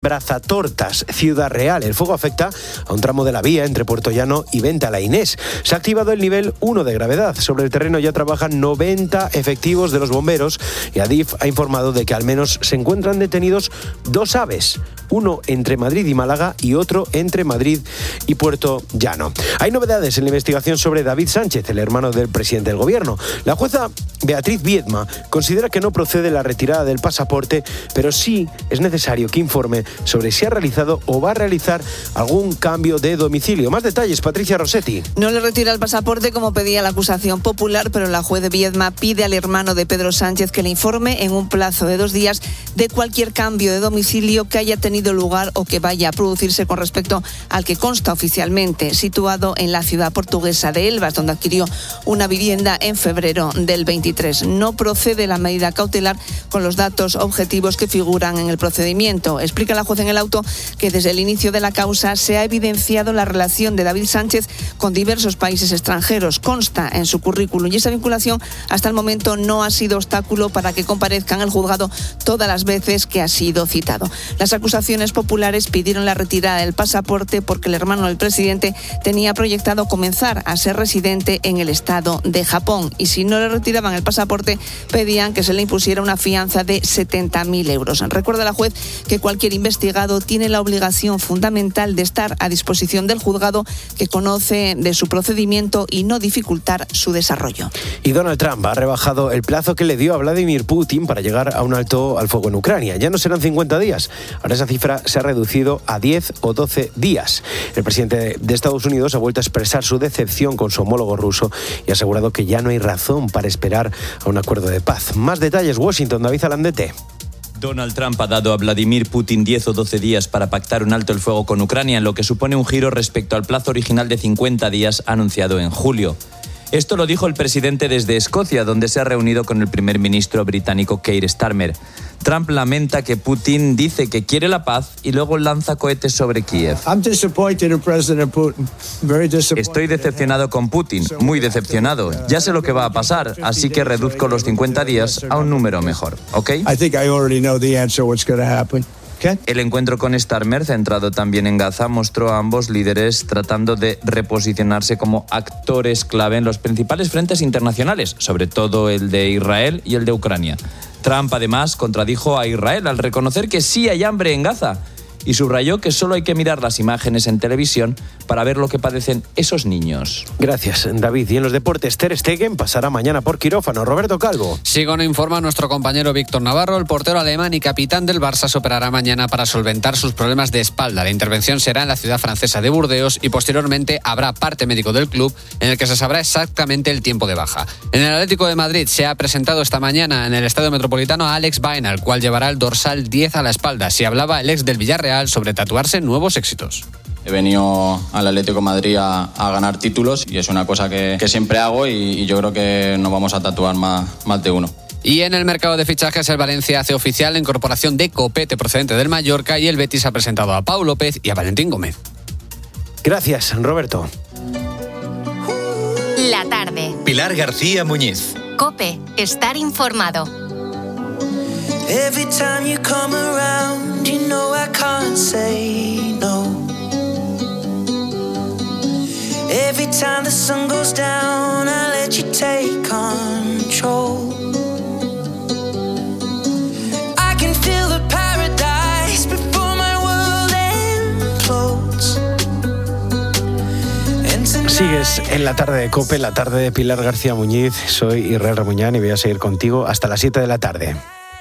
Brazatortas, Ciudad Real. El fuego afecta a un tramo de la vía entre Puerto Llano y Venta la Inés. Se ha activado el nivel 1 de gravedad. Sobre el terreno ya trabajan 90 efectivos de los bomberos y Adif ha informado de que al menos se encuentran detenidos 2 aves, uno entre Madrid y Málaga y otro entre Madrid y Puerto Llano. Hay novedades en la investigación sobre David Sánchez, el hermano del presidente del gobierno. La jueza Beatriz Viedma considera que no procede la retirada del pasaporte, pero sí es necesario que informe sobre si ha realizado o va a realizar algún cambio de domicilio. Más detalles, Patricia Rossetti. No le retira el pasaporte como pedía la acusación popular, pero la juez Viedma pide al hermano de Pedro Sánchez que le informe en un plazo de 2 días de cualquier cambio de domicilio que haya tenido lugar o que vaya a producirse con respecto al que consta oficialmente, situado en la ciudad portuguesa de Elvas, donde adquirió una vivienda en febrero del 23. No procede la medida cautelar con los datos objetivos que figuran en el procedimiento. Explica la juez en el auto que desde el inicio de la causa se ha evidenciado la relación de David Sánchez con diversos países extranjeros. Consta en su currículum y esa vinculación hasta el momento no ha sido obstáculo para que comparezca en el juzgado todas las veces que ha sido citado. Las acusaciones populares pidieron la retirada del pasaporte porque el hermano del presidente tenía proyectado comenzar a ser residente en el estado de Japón y si no le retiraban el pasaporte pedían que se le impusiera una fianza de 70.000 euros. Recuerda la juez que cualquier investigado tiene la obligación fundamental de estar a disposición del juzgado que conoce de su procedimiento y no dificultar su desarrollo. Y Donald Trump ha rebajado el plazo que le dio a Vladimir Putin para llegar a un alto al fuego en Ucrania. Ya no serán 50 días. Ahora esa cifra se ha reducido a 10 o 12 días. El presidente de Estados Unidos ha vuelto a expresar su decepción con su homólogo ruso y ha asegurado que ya no hay razón para esperar a un acuerdo de paz. Más detalles, Washington, David Alandete. Donald Trump ha dado a Vladimir Putin 10 o 12 días para pactar un alto el fuego con Ucrania, en lo que supone un giro respecto al plazo original de 50 días anunciado en julio. Esto lo dijo el presidente desde Escocia, donde se ha reunido con el primer ministro británico Keir Starmer. Trump lamenta que Putin dice que quiere la paz y luego lanza cohetes sobre Kiev. Estoy decepcionado con Putin, muy decepcionado. Ya sé lo que va a pasar, así que reduzco los 50 días a un número mejor, ¿ok? El encuentro con Starmer, centrado también en Gaza, mostró a ambos líderes tratando de reposicionarse como actores clave en los principales frentes internacionales, sobre todo el de Israel y el de Ucrania. Trump, además, contradijo a Israel al reconocer que sí hay hambre en Gaza y subrayó que solo hay que mirar las imágenes en televisión para ver lo que padecen esos niños. Gracias, David. Y en los deportes, Ter Stegen pasará mañana por quirófano. Roberto Calvo. Según informa nuestro compañero Víctor Navarro, el portero alemán y capitán del Barça se operará mañana para solventar sus problemas de espalda. La intervención será en la ciudad francesa de Burdeos y posteriormente habrá parte médico del club en el que se sabrá exactamente el tiempo de baja. En el Atlético de Madrid se ha presentado esta mañana en el Estadio Metropolitano a Alex Baena, el cual llevará el dorsal 10 a la espalda. Si hablaba el ex del Villarreal sobre tatuarse nuevos éxitos. He venido al Atlético de Madrid a ganar títulos y es una cosa que siempre hago y yo creo que nos vamos a tatuar más de uno. Y en el mercado de fichajes, el Valencia hace oficial la incorporación de Copete procedente del Mallorca y el Betis ha presentado a Pau López y a Valentín Gómez. Gracias, Roberto. La tarde. Pilar García Muñiz. COPE. Estar informado. Every time you come around, you know I can't say no. Every time the sun goes down, I let you take control. I can feel the paradise before my world implodes. Sigues en la tarde de COPE, la tarde de Pilar García Muñiz. Soy Israel Ramuñán y voy a seguir contigo hasta las 7 de la tarde.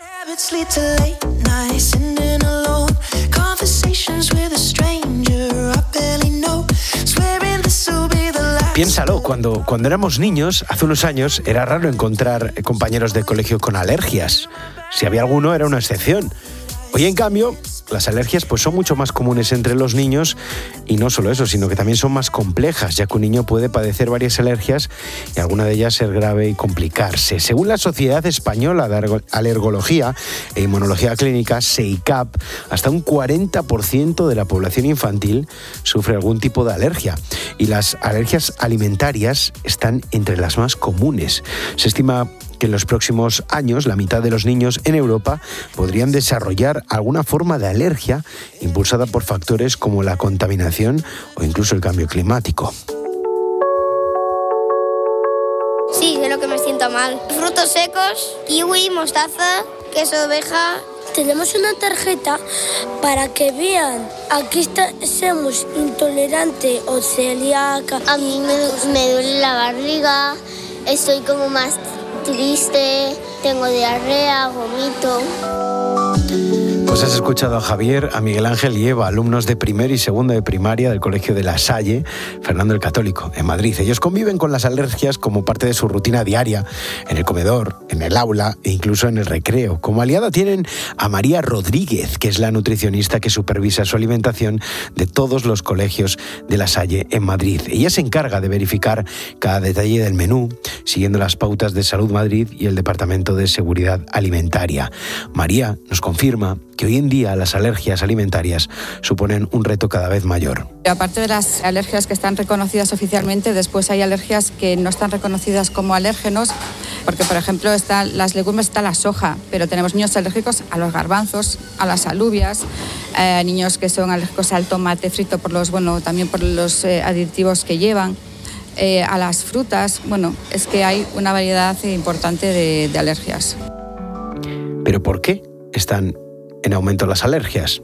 Piénsalo, cuando éramos niños, hace unos años, era raro encontrar compañeros de colegio con alergias. Si había alguno, era una excepción. Hoy, en cambio, las alergias pues son mucho más comunes entre los niños y no solo eso, sino que también son más complejas, ya que un niño puede padecer varias alergias y alguna de ellas ser grave y complicarse. Según la Sociedad Española de Alergología e Inmunología Clínica, SEICAP, hasta un 40% de la población infantil sufre algún tipo de alergia y las alergias alimentarias están entre las más comunes. Se estima que en los próximos años la mitad de los niños en Europa podrían desarrollar alguna forma de alergia impulsada por factores como la contaminación o incluso el cambio climático. Sí, de lo que me siento mal. Frutos secos, kiwi, mostaza, queso de oveja. Tenemos una tarjeta para que vean aquí somos intolerante o celíaca. A mí me duele la barriga, estoy como más triste, tengo diarrea, vomito. Pues has escuchado a Javier, a Miguel Ángel y Eva, alumnos de primero y segundo de primaria del Colegio de La Salle, Fernando el Católico, en Madrid. Ellos conviven con las alergias como parte de su rutina diaria, en el comedor, en el aula e incluso en el recreo. Como aliada tienen a María Rodríguez, que es la nutricionista que supervisa su alimentación de todos los colegios de La Salle en Madrid. Ella se encarga de verificar cada detalle del menú, siguiendo las pautas de Salud Madrid y el Departamento de Seguridad Alimentaria. María nos confirma que hoy en día las alergias alimentarias suponen un reto cada vez mayor. Aparte de las alergias que están reconocidas oficialmente, después hay alergias que no están reconocidas como alérgenos, porque por ejemplo están las legumbres, está la soja, pero tenemos niños alérgicos a los garbanzos, a las alubias, niños que son alérgicos al tomate frito también por los aditivos que llevan. A las frutas, es que hay una variedad importante de alergias. ¿Pero por qué están en aumento las alergias?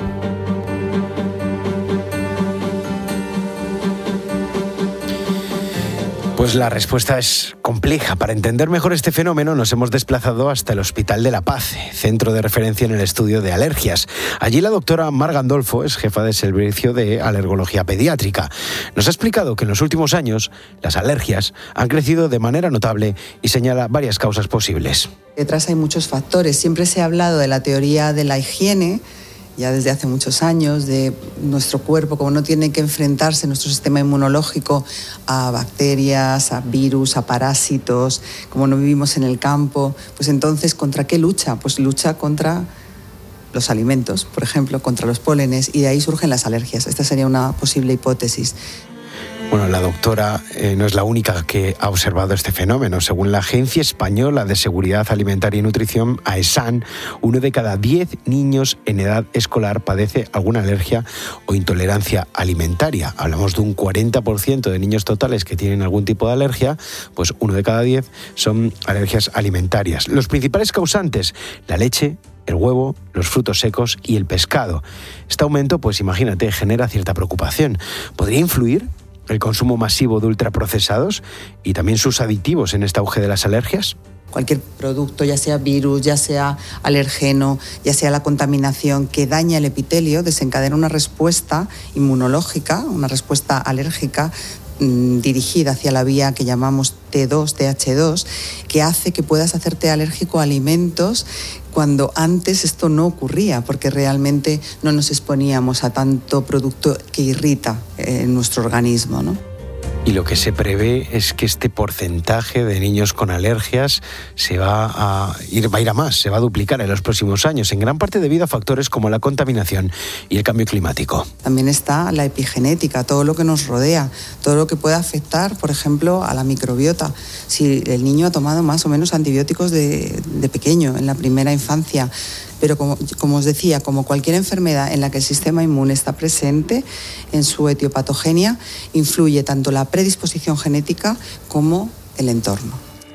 Pues la respuesta es compleja. Para entender mejor este fenómeno nos hemos desplazado hasta el Hospital de la Paz, centro de referencia en el estudio de alergias. Allí la doctora Mar Gandolfo es jefa de servicio de alergología pediátrica. Nos ha explicado que en los últimos años las alergias han crecido de manera notable y señala varias causas posibles. Detrás hay muchos factores. Siempre se ha hablado de la teoría de la higiene, ya desde hace muchos años, de nuestro cuerpo, como no tiene que enfrentarse nuestro sistema inmunológico a bacterias, a virus, a parásitos, como no vivimos en el campo, pues entonces, ¿contra qué lucha? Pues lucha contra los alimentos, por ejemplo, contra los pólenes, y de ahí surgen las alergias. Esta sería una posible hipótesis. Bueno, la doctora no es la única que ha observado este fenómeno. Según la Agencia Española de Seguridad Alimentaria y Nutrición, AESAN, 1 de cada 10 niños en edad escolar padece alguna alergia o intolerancia alimentaria. Hablamos de un 40% de niños totales que tienen algún tipo de alergia, pues 1 de cada 10 son alergias alimentarias. Los principales causantes, la leche, el huevo, los frutos secos y el pescado. Este aumento, pues imagínate, genera cierta preocupación. ¿Podría influir el consumo masivo de ultraprocesados y también sus aditivos en este auge de las alergias? Cualquier producto, ya sea virus, ya sea alergeno, ya sea la contaminación que daña el epitelio, desencadena una respuesta inmunológica, una respuesta alérgica dirigida hacia la vía que llamamos T2, TH2, que hace que puedas hacerte alérgico a alimentos cuando antes esto no ocurría, porque realmente no nos exponíamos a tanto producto que irrita nuestro organismo, ¿no? Y lo que se prevé es que este porcentaje de niños con alergias va a ir a más, se va a duplicar en los próximos años, en gran parte debido a factores como la contaminación y el cambio climático. También está la epigenética, todo lo que nos rodea, todo lo que puede afectar, por ejemplo, a la microbiota. Si el niño ha tomado más o menos antibióticos de pequeño, en la primera infancia, pero como os decía, como cualquier enfermedad en la que el sistema inmune está presente en su etiopatogenia, influye tanto la predisposición genética como el entorno.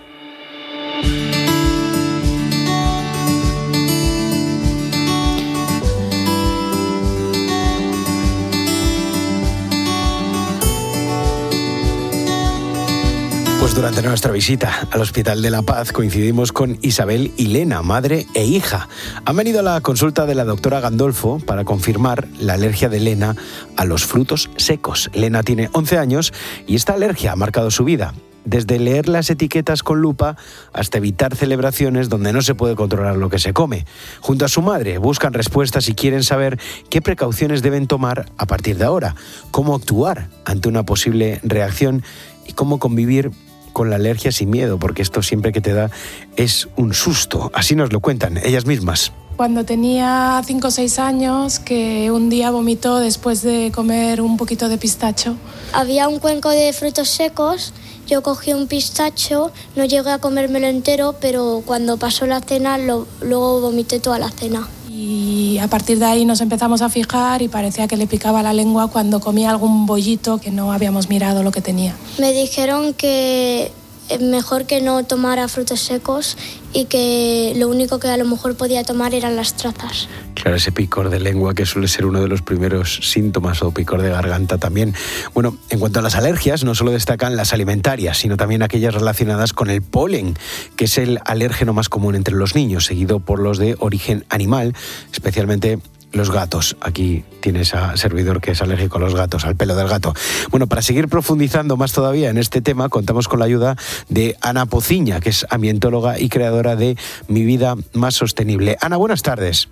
Pues durante nuestra visita al Hospital de la Paz coincidimos con Isabel y Lena, madre e hija. Han venido a la consulta de la doctora Gandolfo para confirmar la alergia de Lena a los frutos secos. Lena tiene 11 años y esta alergia ha marcado su vida. Desde leer las etiquetas con lupa hasta evitar celebraciones donde no se puede controlar lo que se come. Junto a su madre buscan respuestas y quieren saber qué precauciones deben tomar a partir de ahora, cómo actuar ante una posible reacción y cómo convivir con la alergia sin miedo, porque esto siempre que te da es un susto. Así nos lo cuentan ellas mismas. Cuando tenía 5 o 6 años, que un día vomitó después de comer un poquito de pistacho. Había un cuenco de frutos secos Yo cogí un pistacho, no llegué a comérmelo entero, pero cuando pasó la cena, luego vomité toda la cena. Y a partir de ahí nos empezamos a fijar y parecía que le picaba la lengua cuando comía algún bollito que no habíamos mirado lo que tenía. Me dijeron que mejor que no tomara frutos secos y que lo único que a lo mejor podía tomar eran las trazas. Claro, ese picor de lengua que suele ser uno de los primeros síntomas, o picor de garganta también. Bueno, en cuanto a las alergias, no solo destacan las alimentarias, sino también aquellas relacionadas con el polen, que es el alérgeno más común entre los niños, seguido por los de origen animal, especialmente los gatos. Aquí tienes a servidor que es alérgico a los gatos, al pelo del gato. Bueno, para seguir profundizando más todavía en este tema, contamos con la ayuda de Ana Pociña, que es ambientóloga y creadora de Mi Vida Más Sostenible. Ana, buenas tardes.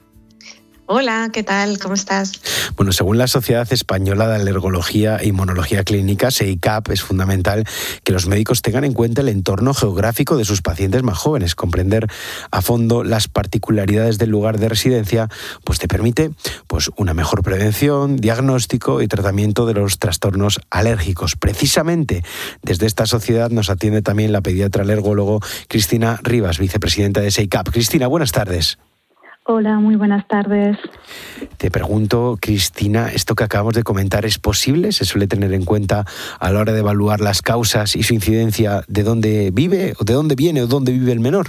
Hola, ¿qué tal? ¿Cómo estás? Bueno, según la Sociedad Española de Alergología e Inmunología Clínica, SEICAP, es fundamental que los médicos tengan en cuenta el entorno geográfico de sus pacientes más jóvenes. Comprender a fondo las particularidades del lugar de residencia pues te permite una mejor prevención, diagnóstico y tratamiento de los trastornos alérgicos. Precisamente desde esta sociedad nos atiende también la pediatra alergólogo Cristina Rivas, vicepresidenta de SEICAP. Cristina, buenas tardes. Hola, muy buenas tardes. Te pregunto, Cristina, ¿esto que acabamos de comentar es posible? ¿Se suele tener en cuenta a la hora de evaluar las causas y su incidencia de dónde vive, o de dónde viene o dónde vive el menor?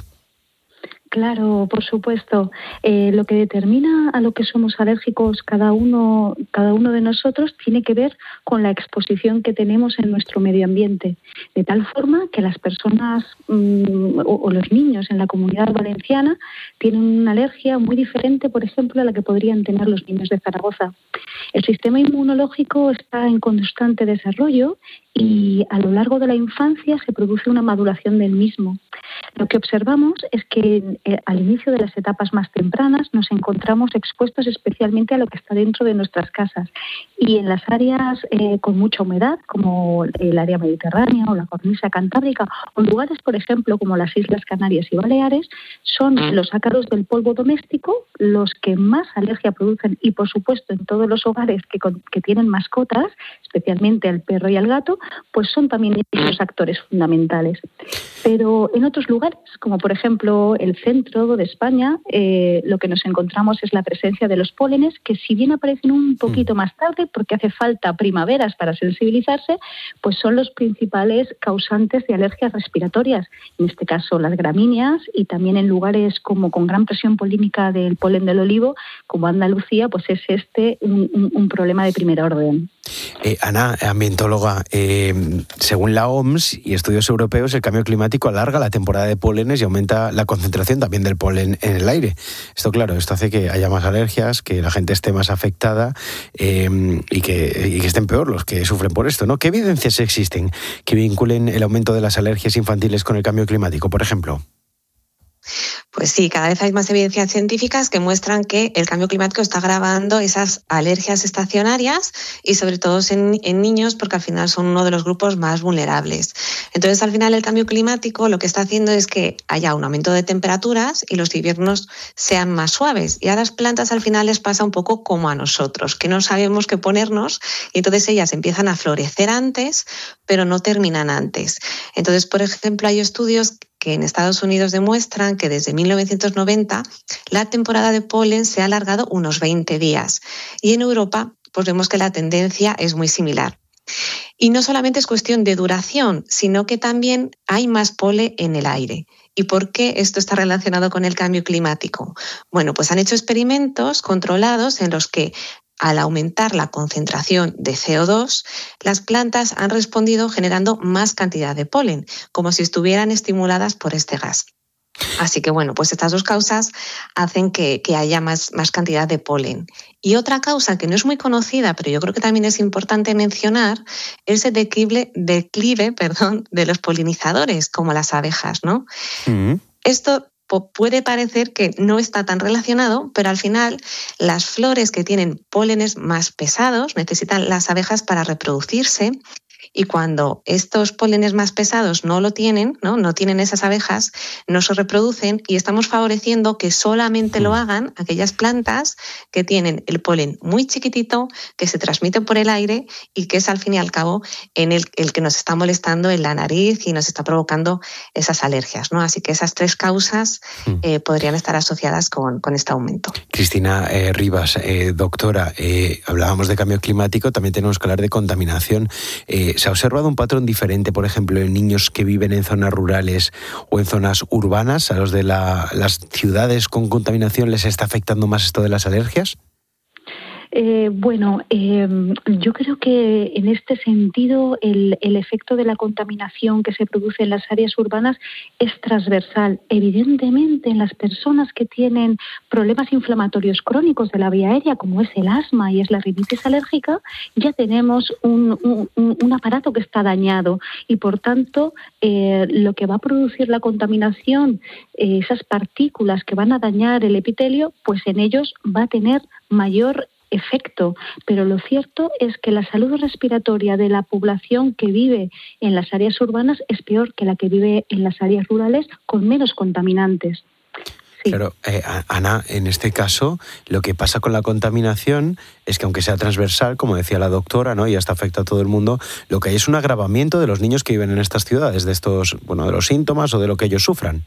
Claro, por supuesto. Lo que determina a lo que somos alérgicos cada uno de nosotros tiene que ver con la exposición que tenemos en nuestro medio ambiente. De tal forma que las personas o los niños en la Comunidad Valenciana tienen una alergia muy diferente, por ejemplo, a la que podrían tener los niños de Zaragoza. El sistema inmunológico está en constante desarrollo y a lo largo de la infancia se produce una maduración del mismo. Lo que observamos es que al inicio de las etapas más tempranas nos encontramos expuestos especialmente a lo que está dentro de nuestras casas, y en las áreas con mucha humedad, como el área mediterránea o la cornisa cantábrica, o lugares, por ejemplo, como las Islas Canarias y Baleares, son los ácaros del polvo doméstico los que más alergia producen, y por supuesto en todos los hogares que tienen mascotas, especialmente al perro y al gato, pues son también esos actores fundamentales. Pero en otros lugares, como por ejemplo el centro de España, lo que nos encontramos es la presencia de los pólenes, que si bien aparecen un poquito más tarde, porque hace falta primaveras para sensibilizarse, pues son los principales causantes de alergias respiratorias. En este caso las gramíneas, y también en lugares como con gran presión polínica del polen del olivo, como Andalucía, pues es un problema de primer orden. Ana, ambientóloga, según la OMS y estudios europeos, el cambio climático alarga la temporada de pólenes y aumenta la concentración también del polen en el aire. Esto hace que haya más alergias, que la gente esté más afectada y que estén peor los que sufren por esto, ¿no? ¿Qué evidencias existen que vinculen el aumento de las alergias infantiles con el cambio climático, por ejemplo? Pues sí, cada vez hay más evidencias científicas que muestran que el cambio climático está agravando esas alergias estacionarias, y sobre todo en niños, porque al final son uno de los grupos más vulnerables. Entonces, al final, el cambio climático lo que está haciendo es que haya un aumento de temperaturas y los inviernos sean más suaves. Y a las plantas al final les pasa un poco como a nosotros, que no sabemos qué ponernos, y entonces ellas empiezan a florecer antes, pero no terminan antes. Entonces, por ejemplo, hay estudios que en Estados Unidos demuestran que desde 1990 la temporada de polen se ha alargado unos 20 días. Y en Europa pues vemos que la tendencia es muy similar. Y no solamente es cuestión de duración, sino que también hay más polen en el aire. ¿Y por qué esto está relacionado con el cambio climático? Bueno, pues han hecho experimentos controlados en los que, al aumentar la concentración de CO2, las plantas han respondido generando más cantidad de polen, como si estuvieran estimuladas por este gas. Así que bueno, pues estas dos causas hacen que haya más cantidad de polen. Y otra causa que no es muy conocida, pero yo creo que también es importante mencionar, es el declive de los polinizadores, como las abejas, ¿no? Esto puede parecer que no está tan relacionado, pero al final las flores que tienen pólenes más pesados necesitan las abejas para reproducirse, Y cuando estos pólenes más pesados no lo tienen, no tienen esas abejas, no se reproducen y estamos favoreciendo que solamente lo hagan aquellas plantas que tienen el polen muy chiquitito, que se transmite por el aire y que es al fin y al cabo en el que nos está molestando en la nariz y nos está provocando esas alergias, ¿no? Así que esas 3 causas podrían estar asociadas con este aumento. Cristina Rivas, doctora, hablábamos de cambio climático, también tenemos que hablar de contaminación. ¿Se ha observado un patrón diferente, por ejemplo, en niños que viven en zonas rurales o en zonas urbanas? ¿A los de las ciudades con contaminación les está afectando más esto de las alergias? Yo creo que en este sentido el efecto de la contaminación que se produce en las áreas urbanas es transversal. Evidentemente, en las personas que tienen problemas inflamatorios crónicos de la vía aérea, como es el asma y es la rinitis alérgica, ya tenemos un aparato que está dañado y, por tanto, lo que va a producir la contaminación, esas partículas que van a dañar el epitelio, pues en ellos va a tener mayor efecto, pero lo cierto es que la salud respiratoria de la población que vive en las áreas urbanas es peor que la que vive en las áreas rurales con menos contaminantes. Sí. Claro, Ana, en este caso, lo que pasa con la contaminación es que aunque sea transversal, como decía la doctora, ¿no?, y hasta afecta a todo el mundo, lo que hay es un agravamiento de los niños que viven en estas ciudades, de estos, de los síntomas o de lo que ellos sufran.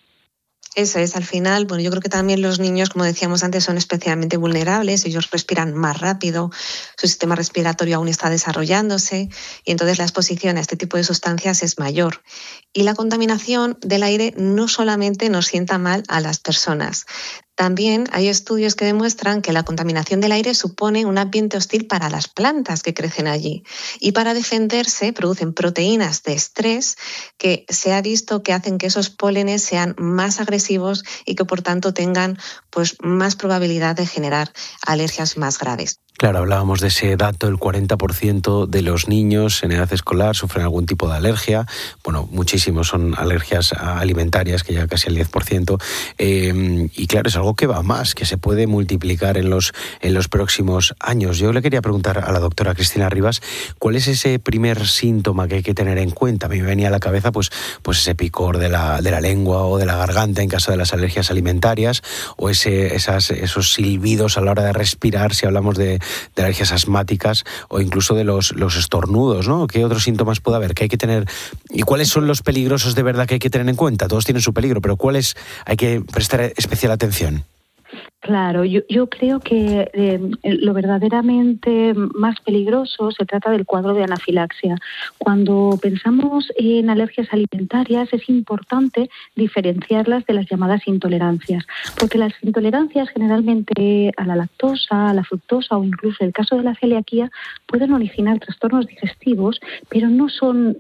Eso es, al final, yo creo que también los niños, como decíamos antes, son especialmente vulnerables, ellos respiran más rápido, su sistema respiratorio aún está desarrollándose y entonces la exposición a este tipo de sustancias es mayor. Y la contaminación del aire no solamente nos sienta mal a las personas, también hay estudios que demuestran que la contaminación del aire supone un ambiente hostil para las plantas que crecen allí. Y para defenderse producen proteínas de estrés que se ha visto que hacen que esos pólenes sean más agresivos y que por tanto tengan más probabilidad de generar alergias más graves. Claro, hablábamos de ese dato, el 40% de los niños en edad escolar sufren algún tipo de alergia. Muchísimos son alergias alimentarias, que llega casi al 10%. Y claro, es algo que va más, que se puede multiplicar en los próximos años. Yo le quería preguntar a la doctora Cristina Rivas, ¿cuál es ese primer síntoma que hay que tener en cuenta? A mí me venía a la cabeza pues ese picor de la lengua o de la garganta en caso de las alergias alimentarias, o esos silbidos a la hora de respirar, si hablamos de alergias asmáticas, o incluso de los estornudos, ¿no? ¿Qué otros síntomas puede haber? ¿Qué hay que tener? ¿Y cuáles son los peligrosos de verdad que hay que tener en cuenta? Todos tienen su peligro, pero ¿cuáles hay que prestar especial atención? Claro, yo creo que lo verdaderamente más peligroso se trata del cuadro de anafilaxia. Cuando pensamos en alergias alimentarias es importante diferenciarlas de las llamadas intolerancias, porque las intolerancias generalmente a la lactosa, a la fructosa o incluso en el caso de la celiaquía pueden originar trastornos digestivos, pero no son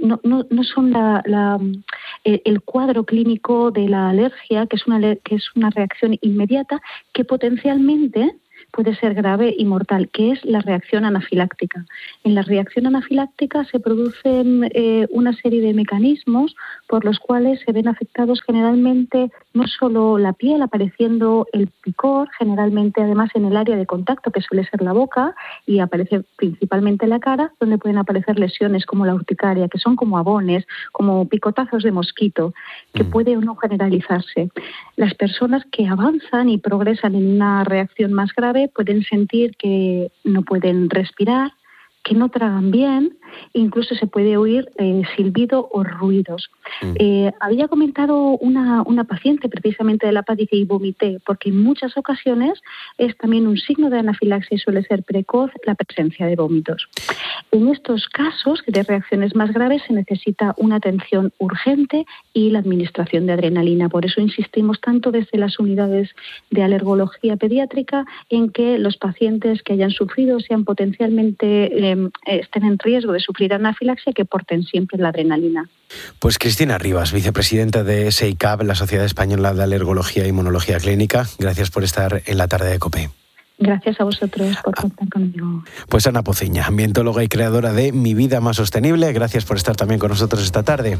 el cuadro clínico de la alergia, que es una reacción inmediata que potencialmente puede ser grave y mortal, que es la reacción anafiláctica. En la reacción anafiláctica se producen una serie de mecanismos por los cuales se ven afectados generalmente no solo la piel, apareciendo el picor, generalmente además en el área de contacto, que suele ser la boca, y aparece principalmente la cara, donde pueden aparecer lesiones como la urticaria, que son como abones, como picotazos de mosquito, que puede o no generalizarse. Las personas que avanzan y progresan en una reacción más grave pueden sentir que no pueden respirar, que no tragan bien, incluso se puede oír silbido o ruidos. Había comentado una paciente precisamente de la PA, dice, y vomité, porque en muchas ocasiones es también un signo de anafilaxia y suele ser precoz la presencia de vómitos. En estos casos de reacciones más graves se necesita una atención urgente y la administración de adrenalina. Por eso insistimos tanto desde las unidades de alergología pediátrica en que los pacientes que hayan sufrido, sean potencialmente estén en riesgo de sufrir anafilaxia, que porten siempre la adrenalina. Pues Cristina Rivas, vicepresidenta de SEICAP, la Sociedad Española de Alergología e Inmunología Clínica, gracias por estar en la tarde de COPE. Gracias a vosotros por contar conmigo. Pues Ana Pociña, ambientóloga y creadora de Mi Vida Más Sostenible, gracias por estar también con nosotros esta tarde.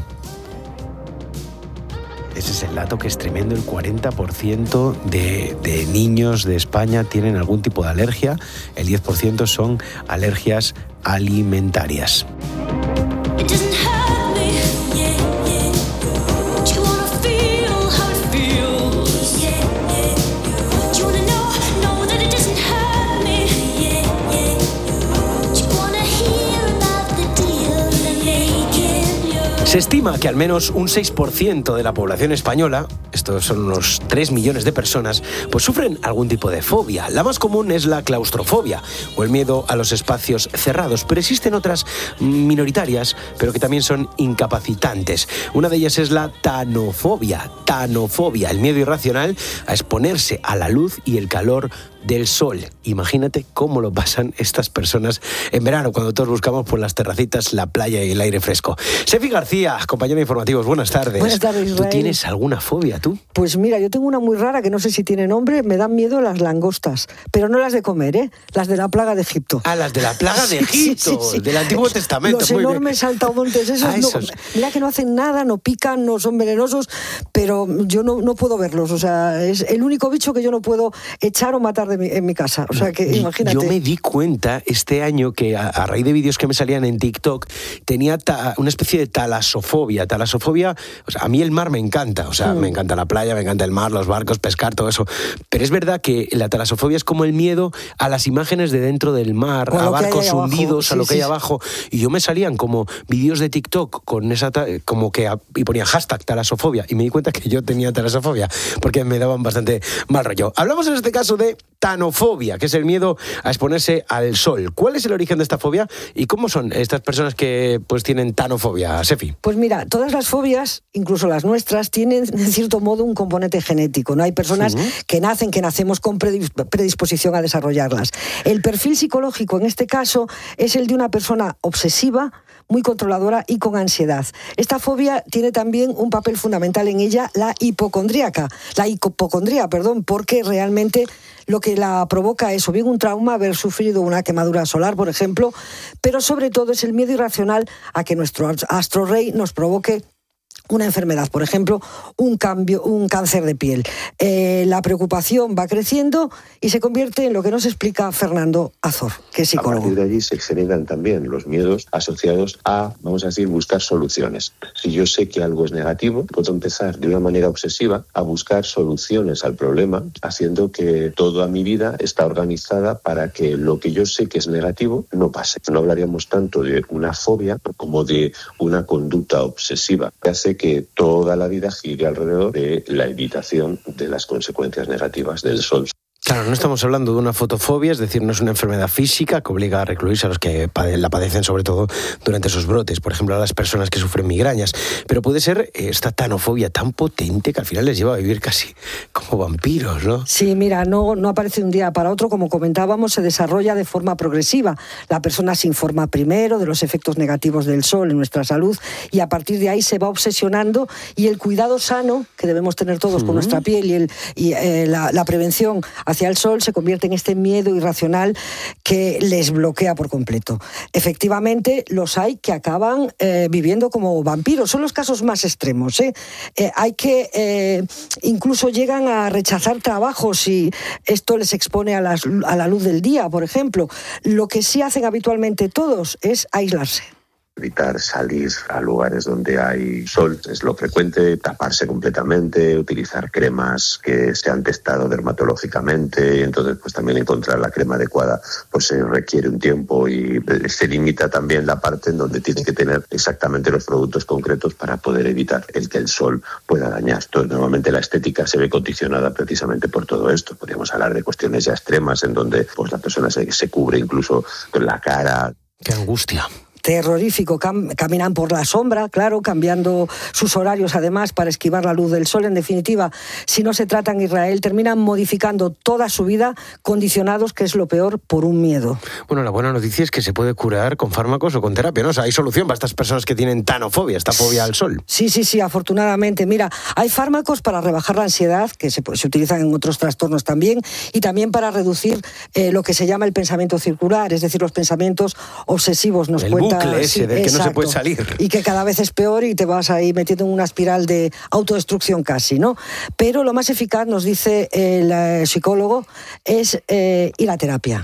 Ese es el dato que es tremendo, el 40% de niños de España tienen algún tipo de alergia, el 10% son alergias alimentarias. Se estima que al menos un 6% de la población española, estos son unos 3 millones de personas, pues sufren algún tipo de fobia. La más común es la claustrofobia o el miedo a los espacios cerrados, pero existen otras minoritarias, pero que también son incapacitantes. Una de ellas es la tanofobia, el miedo irracional a exponerse a la luz y el calor del sol. Imagínate cómo lo pasan estas personas en verano, cuando todos buscamos por las terracitas, la playa y el aire fresco. Sefi García, compañero de Informativos, buenas tardes. Buenas tardes, Israel. ¿Tú tienes alguna fobia, tú? Pues mira, yo tengo una muy rara que no sé si tiene nombre, me dan miedo las langostas, pero no las de comer, ¿eh? Las de la plaga de Egipto. Ah, las de la plaga de Egipto, sí, del Antiguo Testamento. Los enormes saltamontes, esos. Mira que no hacen nada, no pican, no son venenosos, pero yo no puedo verlos, o sea, es el único bicho que yo no puedo echar o matar en mi casa. O sea, que imagínate. Yo me di cuenta este año que a raíz de vídeos que me salían en TikTok tenía una especie de talasofobia. Talasofobia, o sea, a mí el mar me encanta, o sea, me encanta la playa, me encanta el mar, los barcos, pescar, todo eso. Pero es verdad que la talasofobia es como el miedo a las imágenes de dentro del mar, a barcos hundidos, a lo que hay abajo. Y yo me salían como vídeos de TikTok con esa y ponía hashtag talasofobia y me di cuenta que yo tenía talasofobia porque me daban bastante mal rollo. Hablamos en este caso de tanofobia, que es el miedo a exponerse al sol. ¿Cuál es el origen de esta fobia y cómo son estas personas que pues tienen tanofobia, Sefi? Pues mira, todas las fobias, incluso las nuestras, tienen en cierto modo un componente genético, ¿no? Hay personas que nacemos con predisposición a desarrollarlas. El perfil psicológico en este caso es el de una persona obsesiva, muy controladora y con ansiedad. Esta fobia tiene también un papel fundamental en ella, la hipocondría, porque realmente lo que la provoca es o bien un trauma, haber sufrido una quemadura solar, por ejemplo, pero sobre todo es el miedo irracional a que nuestro astro rey nos provoque una enfermedad, por ejemplo, un cáncer de piel. La preocupación va creciendo y se convierte en lo que nos explica Fernando Azor, que es psicólogo. A partir de allí se generan también los miedos asociados a, vamos a decir, buscar soluciones. Si yo sé que algo es negativo, puedo empezar de una manera obsesiva a buscar soluciones al problema, haciendo que toda mi vida está organizada para que lo que yo sé que es negativo no pase. No hablaríamos tanto de una fobia como de una conducta obsesiva que hace que toda la vida gire alrededor de la evitación de las consecuencias negativas del sol. Claro, no estamos hablando de una fotofobia, es decir, no es una enfermedad física que obliga a recluirse a los que la padecen, sobre todo durante esos brotes, por ejemplo, a las personas que sufren migrañas, pero puede ser esta tanofobia tan potente que al final les lleva a vivir casi como vampiros, ¿no? Sí, mira, no aparece de un día para otro, como comentábamos, se desarrolla de forma progresiva. La persona se informa primero de los efectos negativos del sol en nuestra salud y a partir de ahí se va obsesionando y el cuidado sano que debemos tener todos con nuestra piel y la prevención hacia el sol se convierte en este miedo irracional que les bloquea por completo. Efectivamente, los hay que acaban viviendo como vampiros. Son los casos más extremos, ¿eh? Hay que incluso llegan a rechazar trabajos si esto les expone a la luz del día, por ejemplo. Lo que sí hacen habitualmente todos es aislarse. Evitar salir a lugares donde hay sol es lo frecuente, taparse completamente, utilizar cremas que se han testado dermatológicamente, entonces pues también encontrar la crema adecuada pues se requiere un tiempo y se limita también la parte en donde tiene que tener exactamente los productos concretos para poder evitar el que el sol pueda dañar. Entonces normalmente la estética se ve condicionada precisamente por todo esto. Podríamos hablar de cuestiones ya extremas en donde pues la persona se cubre incluso con la cara. ¡Qué angustia! Terrorífico, caminan por la sombra, claro, cambiando sus horarios además para esquivar la luz del sol. En definitiva, si no se trata en Israel, terminan modificando toda su vida, condicionados, que es lo peor, por un miedo. Bueno, la buena noticia es que se puede curar con fármacos o con terapia, ¿no? O sea, hay solución para estas personas que tienen tanofobia, esta fobia al sol. Sí, afortunadamente. Mira, hay fármacos para rebajar la ansiedad, que se utilizan en otros trastornos también, y también para reducir lo que se llama el pensamiento circular, es decir, los pensamientos obsesivos. Nos cuenta ese del que no se puede salir. Y que cada vez es peor y te vas ahí metiendo en una espiral de autodestrucción casi, ¿no? Pero lo más eficaz, nos dice el psicólogo, es ir a terapia.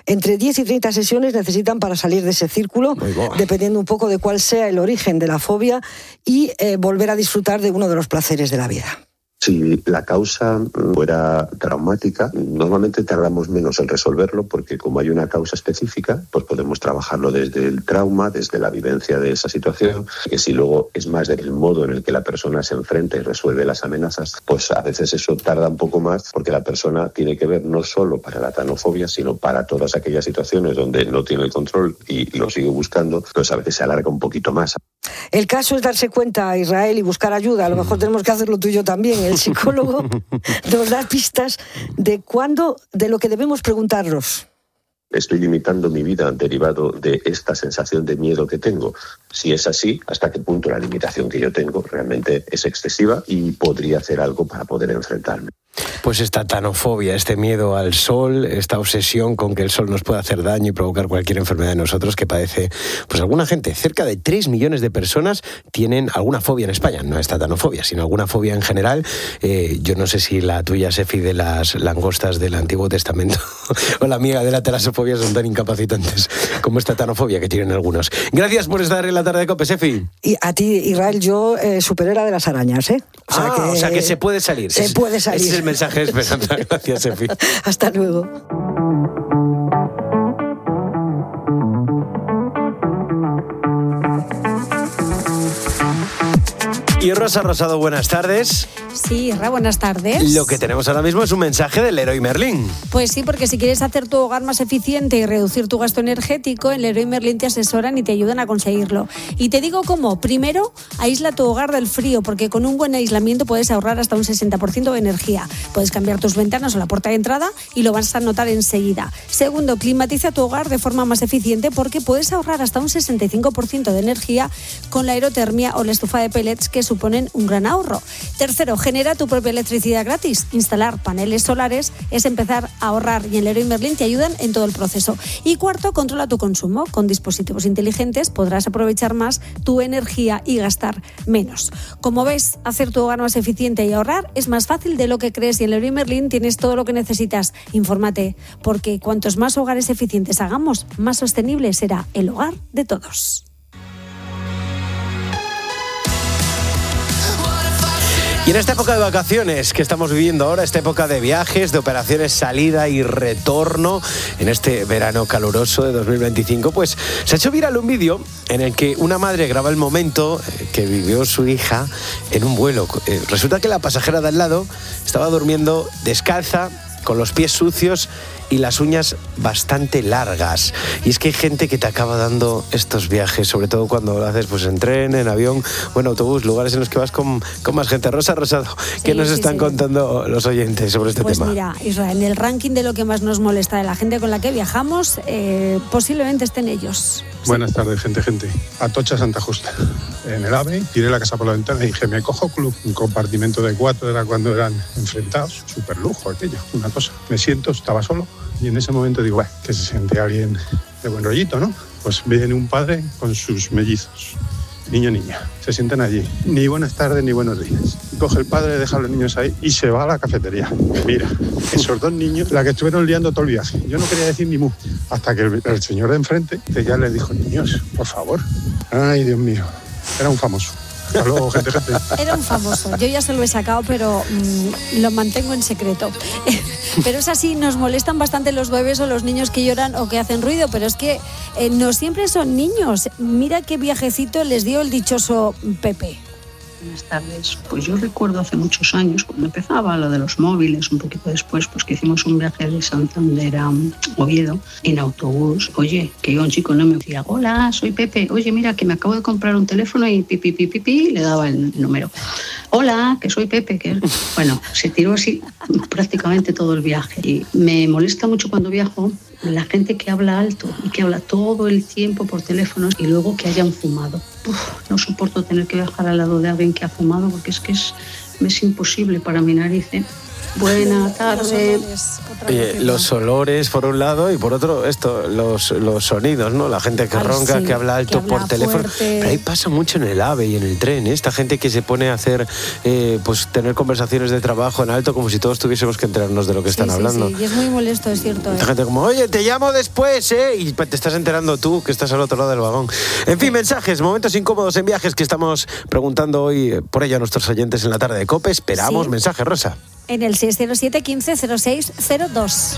Entre 10 y 30 sesiones necesitan para salir de ese círculo, dependiendo un poco de cuál sea el origen de la fobia y volver a disfrutar de uno de los placeres de la vida. Si la causa fuera traumática, normalmente tardamos menos en resolverlo porque como hay una causa específica, pues podemos trabajarlo desde el trauma, desde la vivencia de esa situación, que si luego es más del modo en el que la persona se enfrenta y resuelve las amenazas, pues a veces eso tarda un poco más porque la persona tiene que ver no solo para la tanofobia, sino para todas aquellas situaciones donde no tiene el control y lo sigue buscando, pues a veces se alarga un poquito más. El caso es darse cuenta, Israel, y buscar ayuda. A lo mejor tenemos que hacerlo tú y yo también. El psicólogo nos da pistas de lo que debemos preguntarnos. Estoy limitando mi vida derivado de esta sensación de miedo que tengo. Si es así, ¿hasta qué punto la limitación que yo tengo realmente es excesiva y podría hacer algo para poder enfrentarme? Pues esta tanofobia, este miedo al sol, esta obsesión con que el sol nos puede hacer daño y provocar cualquier enfermedad en nosotros que padece pues alguna gente. Cerca de 3 millones de personas tienen alguna fobia en España. No esta tanofobia, sino alguna fobia en general. Yo no sé si la tuya, Sefi, de las langostas del Antiguo Testamento o la mía de la talasofobia son tan incapacitantes como esta tanofobia que tienen algunos. Gracias por estar en la tarde de COPE, Sefi. Y a ti, Israel, yo superera de las arañas, ¿eh? O sea que se puede salir. Se puede salir. Ese es el mensaje de esperanza. Gracias, Sefi. Hasta luego. Y Rosa Rosado, buenas tardes. Sí, buenas tardes. Lo que tenemos ahora mismo es un mensaje del Leroy Merlin. Pues sí, porque si quieres hacer tu hogar más eficiente y reducir tu gasto energético, en Leroy Merlin te asesoran y te ayudan a conseguirlo. Y te digo cómo. Primero, aísla tu hogar del frío, porque con un buen aislamiento puedes ahorrar hasta un 60% de energía. Puedes cambiar tus ventanas o la puerta de entrada y lo vas a notar enseguida. Segundo, climatiza tu hogar de forma más eficiente porque puedes ahorrar hasta un 65% de energía con la aerotermia o la estufa de pellets que suponen un gran ahorro. Tercero, genera tu propia electricidad gratis. Instalar paneles solares es empezar a ahorrar y en Leroy Merlin te ayudan en todo el proceso. Y cuarto, controla tu consumo. Con dispositivos inteligentes podrás aprovechar más tu energía y gastar menos. Como ves, hacer tu hogar más eficiente y ahorrar es más fácil de lo que crees y en Leroy Merlin tienes todo lo que necesitas. Infórmate, porque cuantos más hogares eficientes hagamos, más sostenible será el hogar de todos. Y en esta época de vacaciones que estamos viviendo ahora, esta época de viajes, de operaciones salida y retorno, en este verano caluroso de 2025, pues se ha hecho viral un vídeo en el que una madre graba el momento que vivió su hija en un vuelo. Resulta que la pasajera de al lado estaba durmiendo descalza, con los pies sucios y las uñas bastante largas. Y es que hay gente que te acaba dando estos viajes, sobre todo cuando lo haces pues en tren, en avión o en autobús, lugares en los que vas con más gente. Rosa Rosado, ¿qué nos están contando los oyentes sobre este tema? Pues mira, Israel, en el ranking de lo que más nos molesta de la gente con la que viajamos, posiblemente estén ellos. Buenas tardes, gente. Atocha Santa Justa. En el AVE, tiré la casa por la ventana y dije, me cojo club. Un compartimento de 4 era cuando eran enfrentados. Súper lujo aquello, una cosa. Me siento, estaba solo y en ese momento digo, que se siente alguien de buen rollito, ¿no? Pues viene un padre con sus mellizos. Niño, niña, se sientan allí. Ni buenas tardes ni buenos días. Coge el padre, deja a los niños ahí y se va a la cafetería. Mira, esos 2 niños, la que estuvieron liando todo el viaje. Yo no quería decir ni mu. Hasta que el señor de enfrente ya les dijo, niños, por favor. Ay, Dios mío, era un famoso. Hasta luego, gente. Era un famoso. Yo ya se lo he sacado, pero lo mantengo en secreto. Pero es así, nos molestan bastante los bebés o los niños que lloran o que hacen ruido, pero es que no siempre son niños. Mira qué viajecito les dio el dichoso Pepe. Buenas tardes. Pues yo recuerdo hace muchos años, cuando empezaba lo de los móviles, un poquito después, pues que hicimos un viaje de Santander a Oviedo en autobús. Oye, que iba un chico, no me decía, hola, soy Pepe. Oye, mira, que me acabo de comprar un teléfono y pipi, le daba el número. Hola, que soy Pepe. Bueno, se tiró así prácticamente todo el viaje. Y me molesta mucho cuando viajo la gente que habla alto y que habla todo el tiempo por teléfono y luego que hayan fumado. No soporto tener que viajar al lado de alguien que ha fumado porque es que me es imposible para mi nariz. Buenas tardes. Los olores por un lado y por otro los sonidos, ¿no? La gente que ronca, que habla alto por teléfono. Pero ahí pasa mucho en el AVE y en el tren, ¿eh? Esta gente que se pone a hacer, pues tener conversaciones de trabajo en alto como si todos tuviésemos que enterarnos de lo que están hablando. Sí, y es muy molesto, es cierto. Esta gente como, oye, te llamo después, ¿eh? Y te estás enterando tú que estás al otro lado del vagón. En fin, mensajes, momentos incómodos en viajes que estamos preguntando hoy por ello a nuestros oyentes en la tarde de COPE. Esperamos mensajes, Rosa. En el 607 15 06 02.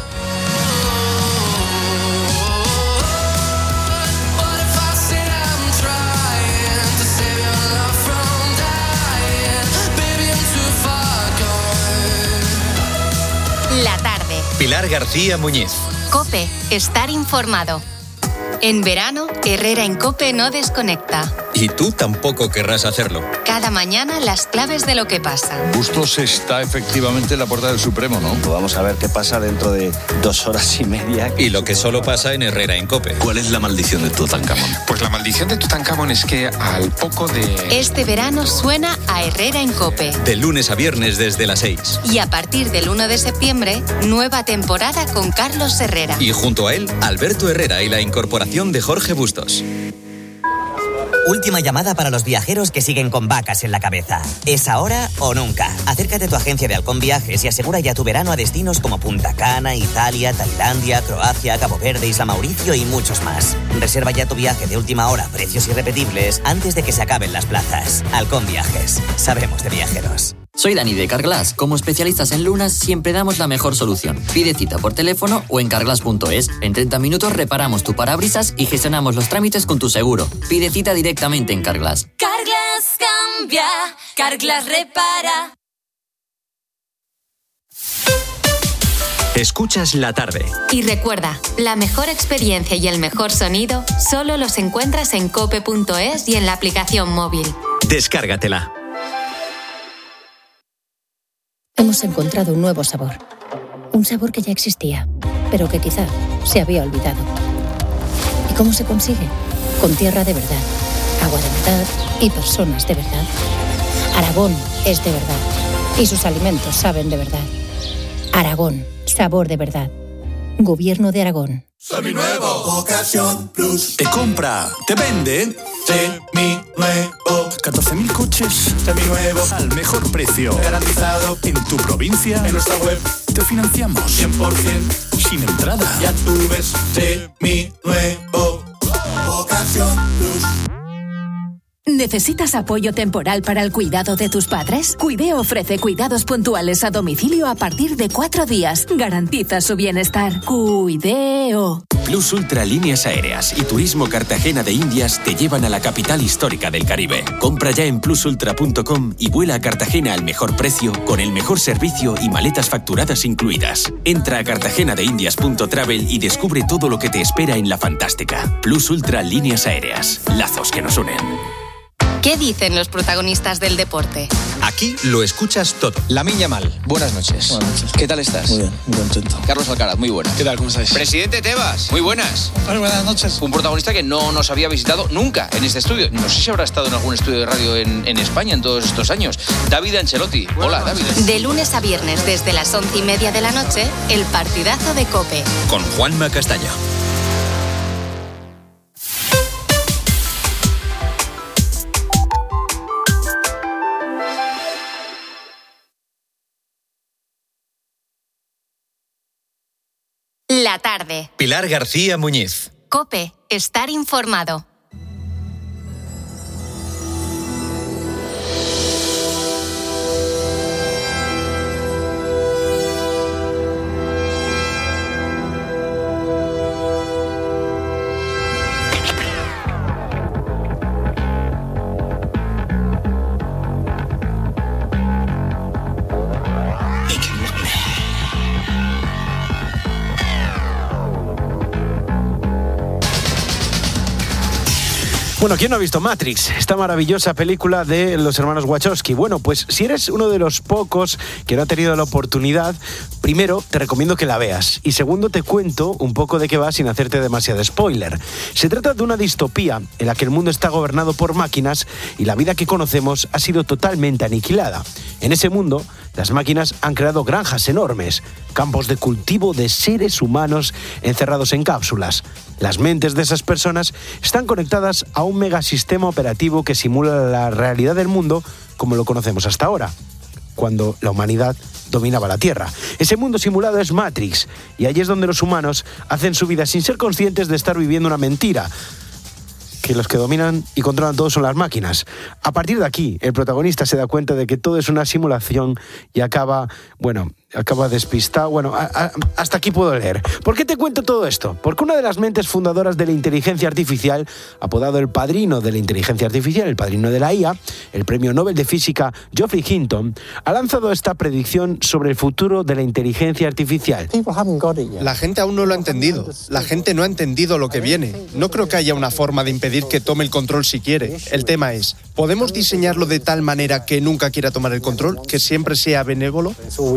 La tarde. Pilar García Muñiz. COPE. Estar informado. En verano, Herrera en COPE no desconecta. Y tú tampoco querrás hacerlo. Cada mañana las claves de lo que pasa. Bustos está efectivamente en la puerta del Supremo, ¿no? Vamos a ver qué pasa dentro de 2 horas y media. Y lo que solo pasa en Herrera en COPE. ¿Cuál es la maldición de Tutankamón? Pues la maldición de Tutankamón es que al poco de... Este verano suena a Herrera en COPE. De lunes a viernes desde las 6. Y a partir del 1 de septiembre, nueva temporada con Carlos Herrera. Y junto a él, Alberto Herrera y la incorporación de Jorge Bustos. Última llamada para los viajeros que siguen con vacas en la cabeza. ¿Es ahora o nunca? Acércate a tu agencia de Halcón Viajes y asegura ya tu verano a destinos como Punta Cana, Italia, Tailandia, Croacia, Cabo Verde, Isla Mauricio y muchos más. Reserva ya tu viaje de última hora, precios irrepetibles, antes de que se acaben las plazas. Halcón Viajes. Sabemos de viajeros. Soy Dani de Carglass. Como especialistas en lunas, siempre damos la mejor solución. Pide cita por teléfono o en carglass.es. En 30 minutos reparamos tu parabrisas y gestionamos los trámites con tu seguro. Pide cita directamente en Carglass. Carglass cambia, Carglass repara. Escuchas La Tarde. Y recuerda, la mejor experiencia y el mejor sonido solo los encuentras en cope.es y en la aplicación móvil. Descárgatela. Hemos encontrado un nuevo sabor. Un sabor que ya existía, pero que quizá se había olvidado. ¿Y cómo se consigue? Con tierra de verdad, agua de verdad y personas de verdad. Aragón es de verdad y sus alimentos saben de verdad. Aragón, sabor de verdad. Gobierno de Aragón. Seminuevo. Ocasión Plus. Te compra, te vende. Seminuevo. 14.000 coches. Seminuevos. Al mejor precio. Garantizado. En tu provincia. En nuestra web. Te financiamos. 100%. Sin entrada. Ya tú ves. Seminuevo. Ocasión Plus. ¿Necesitas apoyo temporal para el cuidado de tus padres? Cuideo ofrece cuidados puntuales a domicilio a partir de 4 días. Garantiza su bienestar. Cuideo. Plus Ultra Líneas Aéreas y Turismo Cartagena de Indias te llevan a la capital histórica del Caribe. Compra ya en plusultra.com y vuela a Cartagena al mejor precio, con el mejor servicio y maletas facturadas incluidas. Entra a cartagenadeindias.travel y descubre todo lo que te espera en la fantástica. Plus Ultra Líneas Aéreas. Lazos que nos unen. ¿Qué dicen los protagonistas del deporte? Aquí lo escuchas todo. Lamine Yamal, buenas noches. Buenas noches. ¿Qué tal estás? Muy bien, muy contento. Carlos Alcaraz, muy buena. ¿Qué tal, cómo estáis? Presidente Tebas, muy buenas. Hola, buenas noches. Un protagonista que no nos había visitado nunca en este estudio. No sé si habrá estado en algún estudio de radio en España en todos estos años. David Ancelotti. Hola, David. De lunes a viernes desde las 11:30 de la noche, el partidazo de COPE. Con Juanma Castaño. La tarde. Pilar García Muñiz. COPE. Estar informado. Bueno, ¿quién no ha visto Matrix? Esta maravillosa película de los hermanos Wachowski. Bueno, pues si eres uno de los pocos que no ha tenido la oportunidad, primero te recomiendo que la veas y segundo te cuento un poco de qué va sin hacerte demasiado spoiler. Se trata de una distopía en la que el mundo está gobernado por máquinas y la vida que conocemos ha sido totalmente aniquilada. En ese mundo Las máquinas han creado granjas enormes, campos de cultivo de seres humanos encerrados en cápsulas. Las mentes de esas personas están conectadas a un megasistema operativo que simula la realidad del mundo como lo conocemos hasta ahora, cuando la humanidad dominaba la Tierra. Ese mundo simulado es Matrix, y allí es donde los humanos hacen su vida sin ser conscientes de estar viviendo una mentira, que los que dominan y controlan todo son las máquinas. A partir de aquí, el protagonista se da cuenta de que todo es una simulación y acaba despistado. Hasta aquí puedo leer. ¿Por qué te cuento todo esto? Porque una de las mentes fundadoras de la inteligencia artificial, apodado el padrino de la inteligencia artificial, el padrino de la IA, el premio Nobel de Física Geoffrey Hinton, ha lanzado esta predicción sobre el futuro de la inteligencia artificial. La gente aún no lo ha entendido. La gente no ha entendido lo que viene. No creo que haya una forma de impedir que tome el control si quiere. El tema es, ¿podemos diseñarlo de tal manera que nunca quiera tomar el control, que siempre sea benévolo?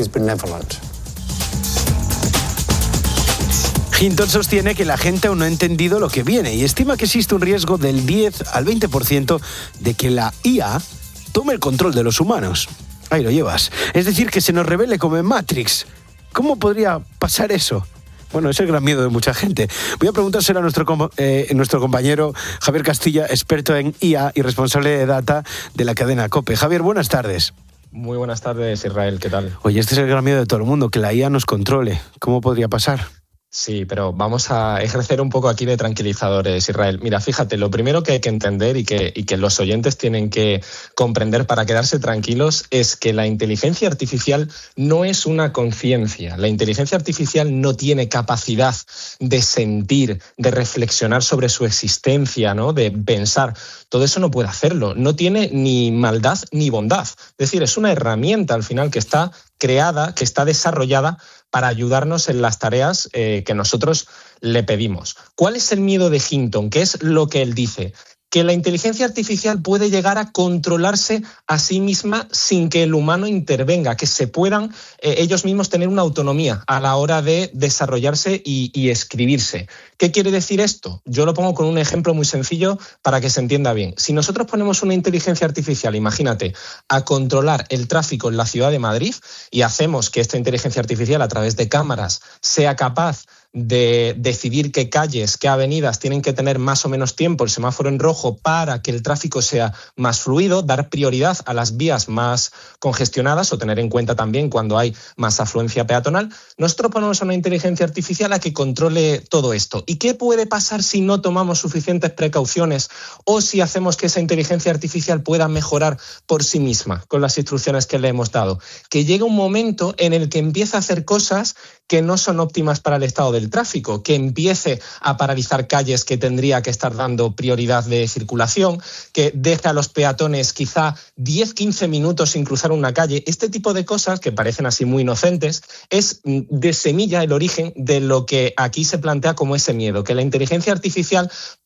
Hinton sostiene que la gente aún no ha entendido lo que viene y estima que existe un riesgo del 10 al 20% de que la IA tome el control de los humanos. Ahí lo llevas. Es decir, que se nos revele como en Matrix. ¿Cómo podría pasar eso? Bueno, es el gran miedo de mucha gente. Voy a preguntárselo a nuestro compañero Javier Castilla, experto en IA y responsable de data de la cadena COPE. Javier, buenas tardes. Muy buenas tardes, Israel. ¿Qué tal? Oye, este es el gran miedo de todo el mundo, que la IA nos controle. ¿Cómo podría pasar? Sí, pero vamos a ejercer un poco aquí de tranquilizadores, Israel. Mira, fíjate, lo primero que hay que entender y que los oyentes tienen que comprender para quedarse tranquilos es que la inteligencia artificial no es una conciencia. La inteligencia artificial no tiene capacidad de sentir, de reflexionar sobre su existencia, ¿no? De pensar. Todo eso no puede hacerlo. No tiene ni maldad ni bondad. Es decir, es una herramienta al final que está creada, que está desarrollada para ayudarnos en las tareas que nosotros le pedimos. ¿Cuál es el miedo de Hinton? ¿Qué es lo que él dice? Que la inteligencia artificial puede llegar a controlarse a sí misma sin que el humano intervenga, que se puedan ellos mismos tener una autonomía a la hora de desarrollarse y escribirse. ¿Qué quiere decir esto? Yo lo pongo con un ejemplo muy sencillo para que se entienda bien. Si nosotros ponemos una inteligencia artificial, imagínate, a controlar el tráfico en la ciudad de Madrid y hacemos que esta inteligencia artificial a través de cámaras sea capaz de decidir qué calles, qué avenidas tienen que tener más o menos tiempo el semáforo en rojo para que el tráfico sea más fluido, dar prioridad a las vías más congestionadas o tener en cuenta también cuando hay más afluencia peatonal, nosotros ponemos a una inteligencia artificial a que controle todo esto. ¿Y qué puede pasar si no tomamos suficientes precauciones o si hacemos que esa inteligencia artificial pueda mejorar por sí misma con las instrucciones que le hemos dado? Que llega un momento en el que empieza a hacer cosas que no son óptimas para el estado del tráfico, que empiece a paralizar calles que tendría que estar dando prioridad de circulación, que deje a los peatones quizá 10-15 minutos sin cruzar una calle. Este tipo de cosas, que parecen así muy inocentes, es de semilla el origen de lo que aquí se plantea como ese miedo, que la inteligencia artificial,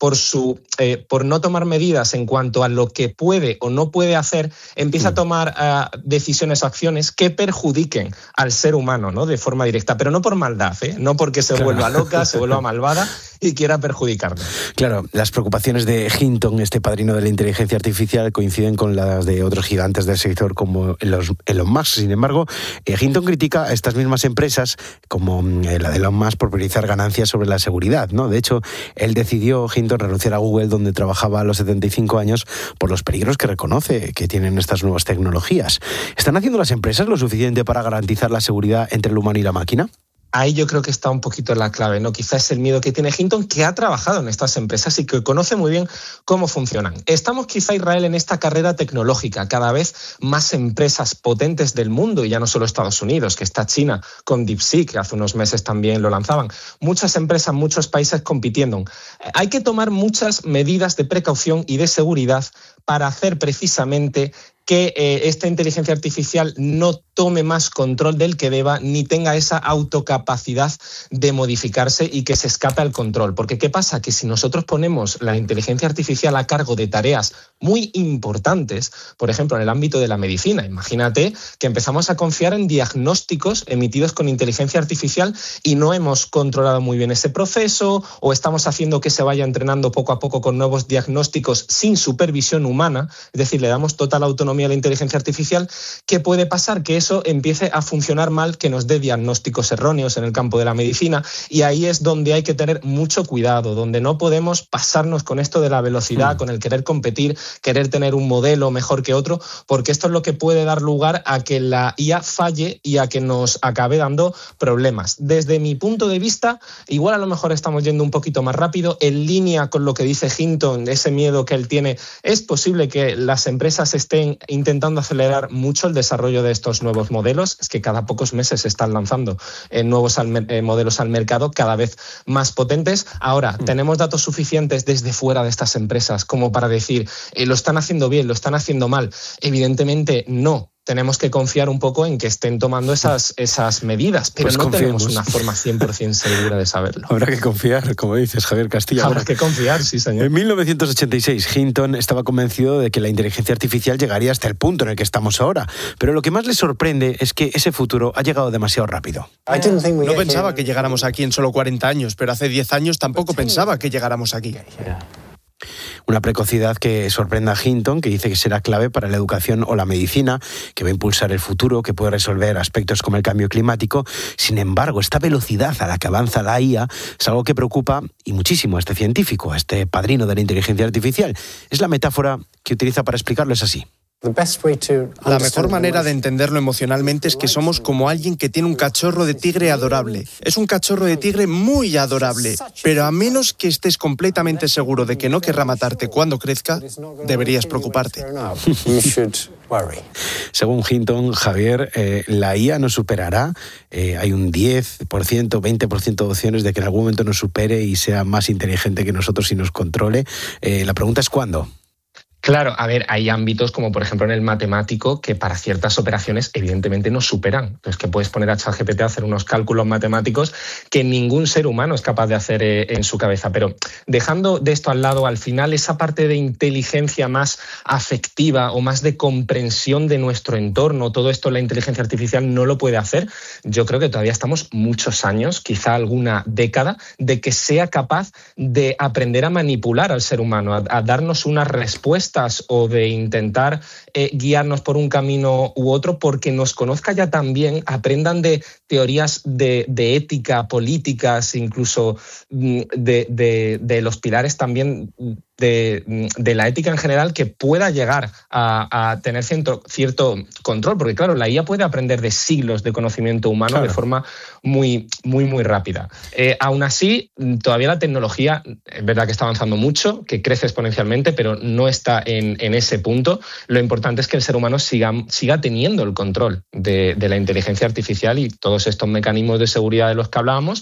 por no tomar medidas en cuanto a lo que puede o no puede hacer, empieza a tomar decisiones o acciones que perjudiquen al ser humano, ¿no? De forma directa, pero no por maldad, no porque se vuelva loca, se vuelva malvada y quiera perjudicarnos. Claro, las preocupaciones de Hinton, este padrino de la inteligencia artificial, coinciden con las de otros gigantes del sector como Elon Musk. Sin embargo, Hinton critica a estas mismas empresas, como la de Elon Musk, por priorizar ganancias sobre la seguridad, ¿no? De hecho, él decidió, Hinton, renunciar a Google, donde trabajaba a los 75 años, por los peligros que reconoce que tienen estas nuevas tecnologías. ¿Están haciendo las empresas lo suficiente para garantizar la seguridad entre el humano y la máquina? Ahí yo creo que está un poquito la clave, ¿no? Quizás es el miedo que tiene Hinton, que ha trabajado en estas empresas y que conoce muy bien cómo funcionan. Estamos quizá, Israel, en esta carrera tecnológica. Cada vez más empresas potentes del mundo, y ya no solo Estados Unidos, que está China con DeepSeek, que hace unos meses también lo lanzaban. Muchas empresas, muchos países compitiendo. Hay que tomar muchas medidas de precaución y de seguridad para hacer precisamente que esta inteligencia artificial no tome más control del que deba, ni tenga esa autocapacidad de modificarse y que se escape al control. Porque ¿qué pasa? Que si nosotros ponemos la inteligencia artificial a cargo de tareas muy importantes, por ejemplo, en el ámbito de la medicina, imagínate que empezamos a confiar en diagnósticos emitidos con inteligencia artificial y no hemos controlado muy bien ese proceso, o estamos haciendo que se vaya entrenando poco a poco con nuevos diagnósticos sin supervisión humana, es decir, le damos total autonomía economía de la inteligencia artificial, ¿qué puede pasar? Que eso empiece a funcionar mal, que nos dé diagnósticos erróneos en el campo de la medicina, y ahí es donde hay que tener mucho cuidado, donde no podemos pasarnos con esto de la velocidad, con el querer competir, querer tener un modelo mejor que otro, porque esto es lo que puede dar lugar a que la IA falle y a que nos acabe dando problemas. Desde mi punto de vista, igual a lo mejor estamos yendo un poquito más rápido, en línea con lo que dice Hinton, ese miedo que él tiene, es posible que las empresas estén intentando acelerar mucho el desarrollo de estos nuevos modelos. Es que cada pocos meses se están lanzando nuevos modelos al mercado cada vez más potentes. Ahora, ¿tenemos datos suficientes desde fuera de estas empresas como para decir lo están haciendo bien, lo están haciendo mal? Evidentemente no. Tenemos que confiar un poco en que estén tomando esas medidas, pero pues no tenemos una forma 100% segura de saberlo. Habrá que confiar, como dices, Javier Castilla. Habrá que confiar, sí, señor. En 1986, Hinton estaba convencido de que la inteligencia artificial llegaría hasta el punto en el que estamos ahora, pero lo que más le sorprende es que ese futuro ha llegado demasiado rápido. No pensaba que llegáramos aquí en solo 40 años, pero hace 10 años tampoco pensaba que llegáramos aquí. Una precocidad que sorprende a Hinton, que dice que será clave para la educación o la medicina, que va a impulsar el futuro, que puede resolver aspectos como el cambio climático. Sin embargo, esta velocidad a la que avanza la IA es algo que preocupa y muchísimo a este científico, a este padrino de la inteligencia artificial. Es la metáfora que utiliza para explicarlo, es así. La mejor manera de entenderlo emocionalmente es que somos como alguien que tiene un cachorro de tigre adorable. Es un cachorro de tigre muy adorable, pero a menos que estés completamente seguro de que no querrá matarte cuando crezca, deberías preocuparte. Según Hinton, Javier, la IA nos superará. Hay un 10%, 20% de opciones de que en algún momento nos supere y sea más inteligente que nosotros y nos controle. La pregunta es ¿cuándo? Claro, a ver, hay ámbitos como por ejemplo en el matemático que para ciertas operaciones evidentemente nos superan. Entonces que puedes poner a ChatGPT a hacer unos cálculos matemáticos que ningún ser humano es capaz de hacer en su cabeza. Pero dejando de esto al lado, al final esa parte de inteligencia más afectiva o más de comprensión de nuestro entorno, todo esto la inteligencia artificial no lo puede hacer. Yo creo que todavía estamos muchos años, quizá alguna década, de que sea capaz de aprender a manipular al ser humano, a darnos una respuesta o de intentar guiarnos por un camino u otro, porque nos conozca ya también, aprendan de teorías de ética, políticas, incluso de los pilares también de la ética en general, que pueda llegar a tener cierto control, porque claro, la IA puede aprender de siglos de conocimiento humano de forma muy, muy, muy rápida. Aún así, todavía la tecnología es verdad que está avanzando mucho, que crece exponencialmente, pero no está en ese punto. Lo importante es que el ser humano siga teniendo el control de la inteligencia artificial y todos estos mecanismos de seguridad de los que hablábamos,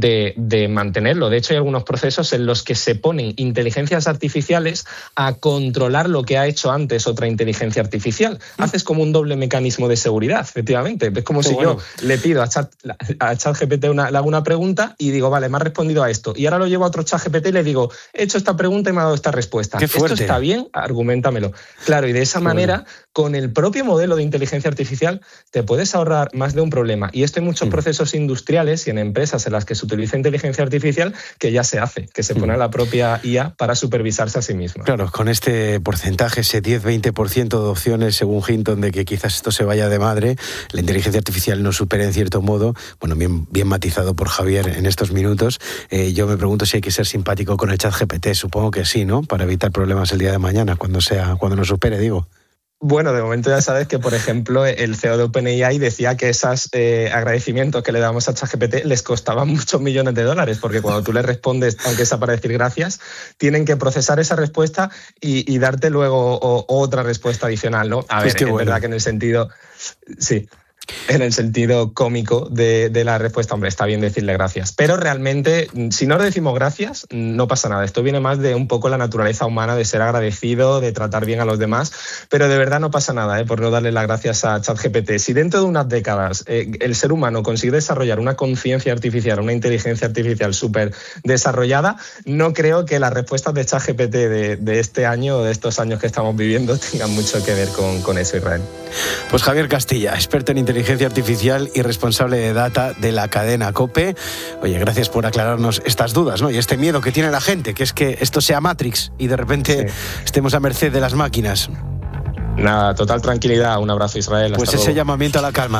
de mantenerlo. De hecho, hay algunos procesos en los que se ponen inteligencias artificiales a controlar lo que ha hecho antes otra inteligencia artificial. Haces como un doble mecanismo de seguridad, efectivamente. Es como si yo le pido a ChatGPT le hago una pregunta y digo, vale, me ha respondido a esto. Y ahora lo llevo a otro ChatGPT y le digo, he hecho esta pregunta y me ha dado esta respuesta. ¿Esto está bien? Argumentamelo. Claro, y de esa manera, con el propio modelo de inteligencia artificial, te puedes ahorrar más de un problema. Y esto hay muchos procesos industriales y en empresas en las que se utiliza inteligencia artificial que ya se hace, que se pone a la propia IA para supervisarse a sí misma. Claro, con este porcentaje, ese 10-20% de opciones, según Hinton, de que quizás esto se vaya de madre, la inteligencia artificial nos supere en cierto modo, bueno, bien matizado por Javier en estos minutos. Yo me pregunto si hay que ser simpático con el ChatGPT, supongo que sí, ¿no? Para evitar problemas el día de mañana, cuando nos supere, digo. Bueno, de momento ya sabes que, por ejemplo, el CEO de OpenAI decía que esos agradecimientos que le damos a ChatGPT les costaban muchos millones de dólares, porque cuando tú le respondes, aunque sea para decir gracias, tienen que procesar esa respuesta y darte luego otra respuesta adicional, ¿no? A ver, es verdad que en el sentido... Sí. En el sentido cómico de la respuesta, hombre, está bien decirle gracias. Pero realmente, si no le decimos gracias, no pasa nada. Esto viene más de un poco la naturaleza humana de ser agradecido, de tratar bien a los demás, pero de verdad no pasa nada por no darle las gracias a ChatGPT. Si dentro de unas décadas el ser humano consigue desarrollar una conciencia artificial, una inteligencia artificial súper desarrollada, no creo que las respuestas de ChatGPT de este año o de estos años que estamos viviendo tengan mucho que ver con eso, Israel. Pues Javier Castilla, experto en inteligencia artificial y responsable de data de la cadena COPE. Oye, gracias por aclararnos estas dudas, ¿no? Y este miedo que tiene la gente, que es que esto sea Matrix y de repente estemos a merced de las máquinas. Nada, total tranquilidad. Un abrazo, Israel. Pues ese llamamiento a la calma.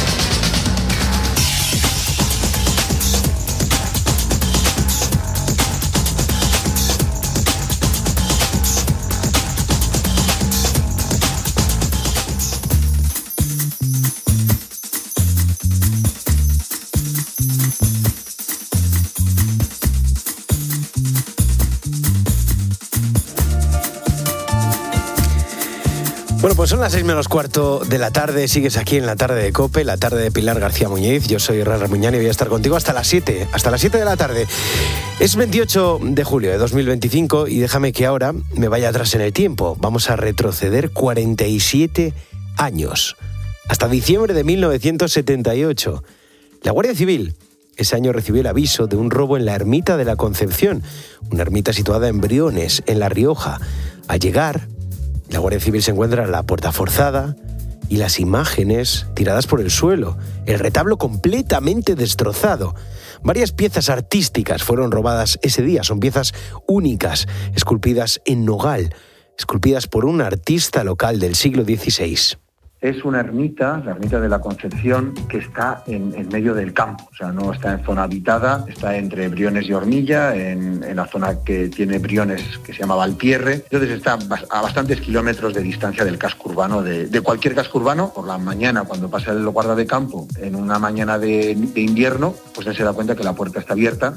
Bueno, pues son las 6:45 de la tarde, sigues aquí en la tarde de COPE, la tarde de Pilar García Muñiz. Yo soy Israel Armuñán y voy a estar contigo hasta las 7 de la tarde. Es 28 de julio de 2025 y déjame que ahora me vaya atrás en el tiempo. Vamos a retroceder 47 años, hasta diciembre de 1978. La Guardia Civil ese año recibió el aviso de un robo en la Ermita de la Concepción, una ermita situada en Briones, en La Rioja. Al llegar, la Guardia Civil se encuentra la puerta forzada y las imágenes tiradas por el suelo, el retablo completamente destrozado. Varias piezas artísticas fueron robadas ese día, son piezas únicas, esculpidas en nogal, esculpidas por un artista local del siglo XVI. Es una ermita, la ermita de la Concepción, que está en medio del campo, o sea, no está en zona habitada, está entre Briones y Hornilla, en la zona que tiene Briones, que se llama Valpierre. Entonces está a bastantes kilómetros de distancia del casco urbano, de cualquier casco urbano. Por la mañana, cuando pasa el guarda de campo, en una mañana de invierno, pues él se da cuenta que la puerta está abierta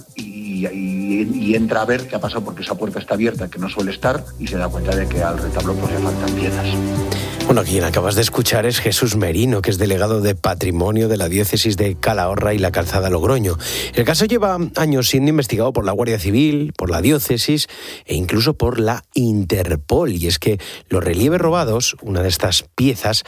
y entra a ver qué ha pasado porque esa puerta está abierta, que no suele estar, y se da cuenta de que al retablo pues le faltan piezas. Bueno, quien acabas de escuchar es Jesús Merino, que es delegado de Patrimonio de la Diócesis de Calahorra y la Calzada Logroño. El caso lleva años siendo investigado por la Guardia Civil, por la Diócesis e incluso por la Interpol. Y es que los relieves robados, una de estas piezas,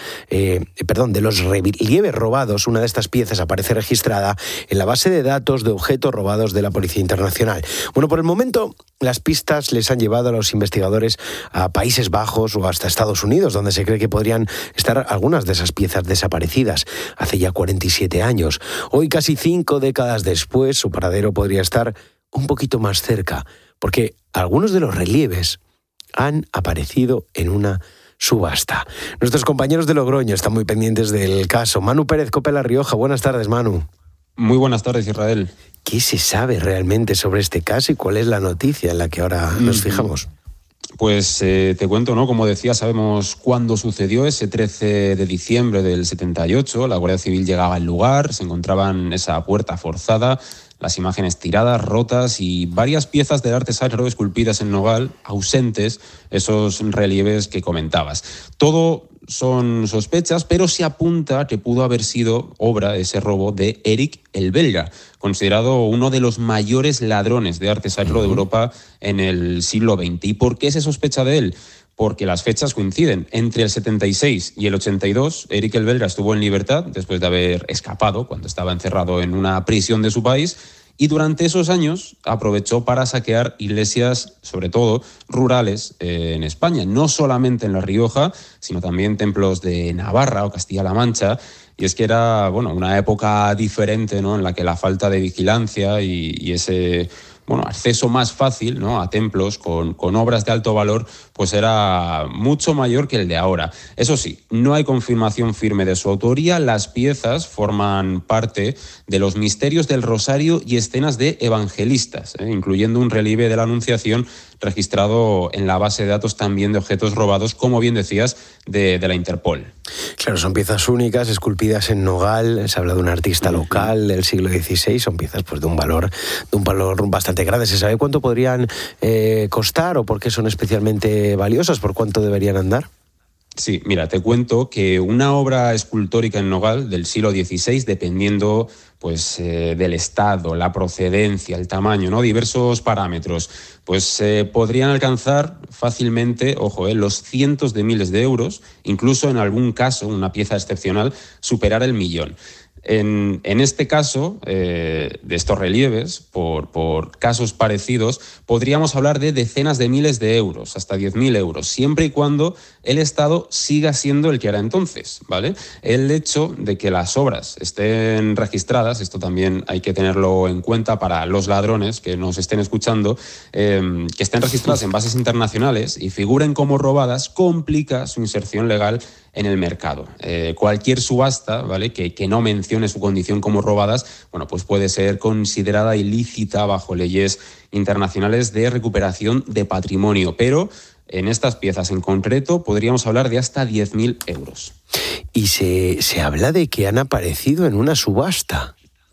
de los relieves robados, una de estas piezas aparece registrada en la base de datos de objetos robados de la Policía Internacional. Bueno, por el momento, las pistas les han llevado a los investigadores a Países Bajos o hasta Estados Unidos, donde se cree que podrían estar algunas de esas piezas desaparecidas hace ya 47 años. Hoy, casi 5 décadas después, su paradero podría estar un poquito más cerca, porque algunos de los relieves han aparecido en una subasta. Nuestros compañeros de Logroño están muy pendientes del caso. Manu Pérez, COPE La Rioja. Buenas tardes, Manu. Muy buenas tardes, Israel. ¿Qué se sabe realmente sobre este caso y cuál es la noticia en la que ahora nos fijamos? Pues te cuento, ¿no? Como decía, sabemos cuándo sucedió, ese 13 de diciembre del 78. La Guardia Civil llegaba al lugar, se encontraban esa puerta forzada, las imágenes tiradas, rotas y varias piezas del arte sacro esculpidas en nogal, ausentes, esos relieves que comentabas. Todo son sospechas, pero se apunta que pudo haber sido obra, ese robo, de Eric el Belga, considerado uno de los mayores ladrones de arte sacro de Europa en el siglo XX. ¿Y por qué se sospecha de él? Porque las fechas coinciden. Entre el 76 y el 82, Eric el Belga estuvo en libertad después de haber escapado cuando estaba encerrado en una prisión de su país, y durante esos años aprovechó para saquear iglesias, sobre todo rurales, en España. No solamente en La Rioja, sino también templos de Navarra o Castilla-La Mancha. Y es que era, una época diferente, ¿no?, en la que la falta de vigilancia y ese acceso más fácil, ¿no?, a templos con obras de alto valor, pues era mucho mayor que el de ahora. Eso sí, no hay confirmación firme de su autoría. Las piezas forman parte de los misterios del Rosario y escenas de evangelistas, incluyendo un relieve de la Anunciación registrado en la base de datos también de objetos robados, como bien decías, de la Interpol. Claro, son piezas únicas, esculpidas en nogal, se habla de un artista local del siglo XVI, son piezas pues de un valor bastante grande. ¿Se sabe cuánto podrían costar o por qué son especialmente valiosas? ¿Por cuánto deberían andar? Sí, mira, te cuento que una obra escultórica en nogal del siglo XVI, dependiendo del estado, la procedencia, el tamaño, ¿no?, diversos parámetros, pues podrían alcanzar fácilmente, los cientos de miles de euros, incluso en algún caso, una pieza excepcional, superar el millón. En este caso, de estos relieves, por casos parecidos, podríamos hablar de decenas de miles de euros, hasta 10.000 euros, siempre y cuando el Estado siga siendo el que era entonces, ¿vale? El hecho de que las obras estén registradas, esto también hay que tenerlo en cuenta para los ladrones que nos estén escuchando, que estén registradas en bases internacionales y figuren como robadas, complica su inserción legal en el mercado. Cualquier subasta, ¿vale?, que no mencione su condición como robadas, bueno, pues puede ser considerada ilícita bajo leyes internacionales de recuperación de patrimonio, pero en estas piezas en concreto podríamos hablar de hasta 10.000 euros. Y se habla de que han aparecido en una subasta.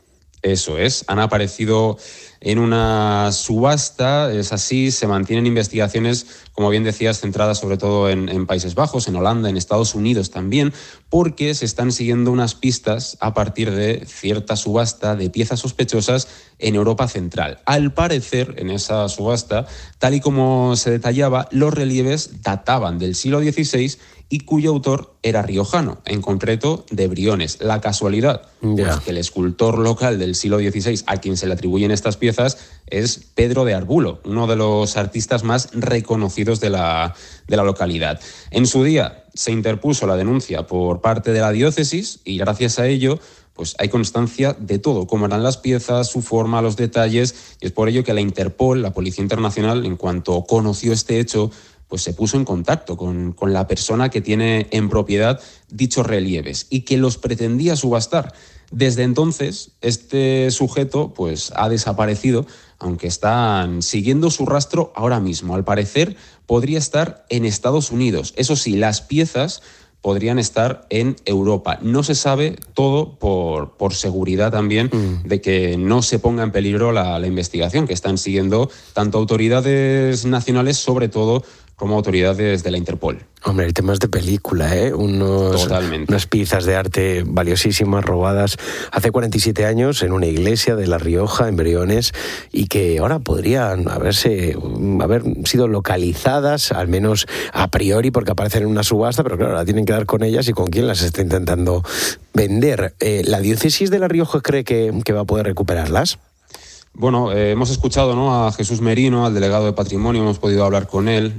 Eso es, han aparecido en una subasta, es así, se mantienen investigaciones, como bien decías, centradas sobre todo en Países Bajos, en Holanda, en Estados Unidos también, porque se están siguiendo unas pistas a partir de cierta subasta de piezas sospechosas en Europa Central. Al parecer, en esa subasta, tal y como se detallaba, los relieves databan del siglo XVI y cuyo autor era riojano, en concreto de Briones. La casualidad, pues que el escultor local del siglo XVI a quien se le atribuyen estas piezas es Pedro de Arbulo, uno de los artistas más reconocidos de la localidad. En su día se interpuso la denuncia por parte de la diócesis y gracias a ello pues hay constancia de todo, cómo eran las piezas, su forma, los detalles, y es por ello que la Interpol, la Policía Internacional, en cuanto conoció este hecho, pues se puso en contacto con la persona que tiene en propiedad dichos relieves y que los pretendía subastar. Desde entonces, este sujeto pues ha desaparecido, aunque están siguiendo su rastro ahora mismo. Al parecer, podría estar en Estados Unidos. Eso sí, las piezas podrían estar en Europa. No se sabe todo por seguridad también de que no se ponga en peligro la investigación que están siguiendo tanto autoridades nacionales, sobre todo, como autoridades de la Interpol. Hombre, el tema es de película, ¿eh? Unas piezas de arte valiosísimas robadas hace 47 años en una iglesia de La Rioja, en Briones, y que ahora podrían haber sido localizadas, al menos a priori, porque aparecen en una subasta, pero claro, ahora tienen que dar con ellas y con quién las está intentando vender. ¿La diócesis de La Rioja cree que va a poder recuperarlas? Bueno, hemos escuchado, ¿no?, a Jesús Merino, al delegado de Patrimonio, hemos podido hablar con él.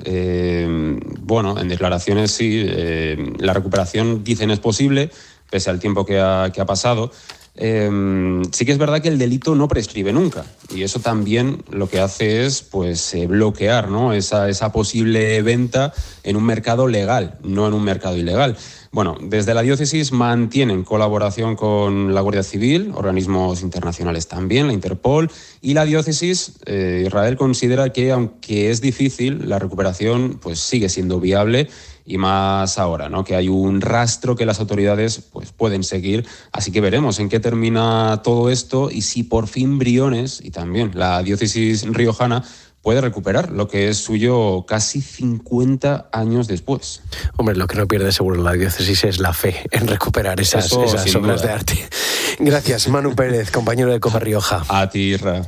Bueno, en declaraciones sí, la recuperación, dicen, es posible, pese al tiempo que ha pasado. Sí que es verdad que el delito no prescribe nunca, y eso también lo que hace es pues bloquear, ¿no?, esa posible venta en un mercado legal, no en un mercado ilegal. Bueno, desde la diócesis mantienen colaboración con la Guardia Civil, organismos internacionales también, la Interpol, y la diócesis, Israel, considera que aunque es difícil, la recuperación pues sigue siendo viable, y más ahora, ¿no?, que hay un rastro que las autoridades pues pueden seguir. Así que veremos en qué termina todo esto y si por fin Briones y también la diócesis riojana puede recuperar lo que es suyo casi 50 años después. Hombre, lo que no pierde seguro la diócesis es la fe en recuperar esas obras de arte. Gracias, Manu Pérez, compañero de Cope Rioja. A ti, Isra.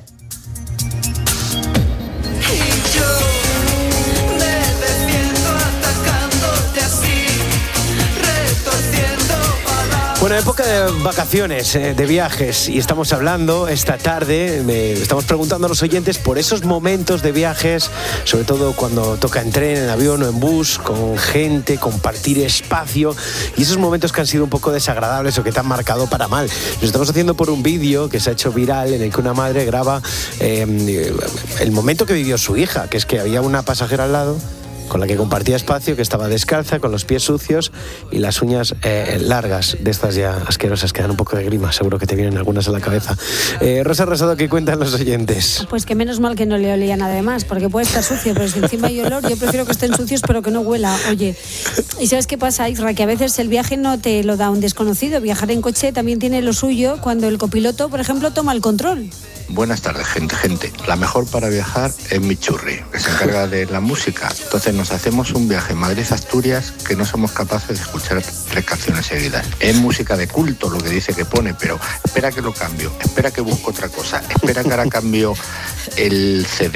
Bueno, época de vacaciones, de viajes, y estamos hablando esta tarde, estamos preguntando a los oyentes por esos momentos de viajes, sobre todo cuando toca en tren, en avión o en bus, con gente, compartir espacio, y esos momentos que han sido un poco desagradables o que te han marcado para mal. Lo estamos haciendo por un vídeo que se ha hecho viral en el que una madre graba el momento que vivió su hija, que es que había una pasajera al lado con la que compartía espacio, que estaba descalza, con los pies sucios y las uñas largas, de estas ya asquerosas, que dan un poco de grima, seguro que te vienen algunas a la cabeza. Rosa Rosado, ¿qué cuentan los oyentes? Pues que menos mal que no le olía nada de más, porque puede estar sucio, pero si encima hay olor, yo prefiero que estén sucios pero que no huela. Oye, ¿y sabes qué pasa, Isra? Que a veces el viaje no te lo da un desconocido. Viajar en coche también tiene lo suyo cuando el copiloto, por ejemplo, toma el control. Buenas tardes, gente. La mejor para viajar es mi churri, que se encarga de la música. Entonces nos hacemos un viaje Madrid-Asturias que no somos capaces de escuchar 3 canciones seguidas. Es música de culto lo que dice que pone, pero espera que lo cambio, espera que busco otra cosa, espera que ahora cambio el CD.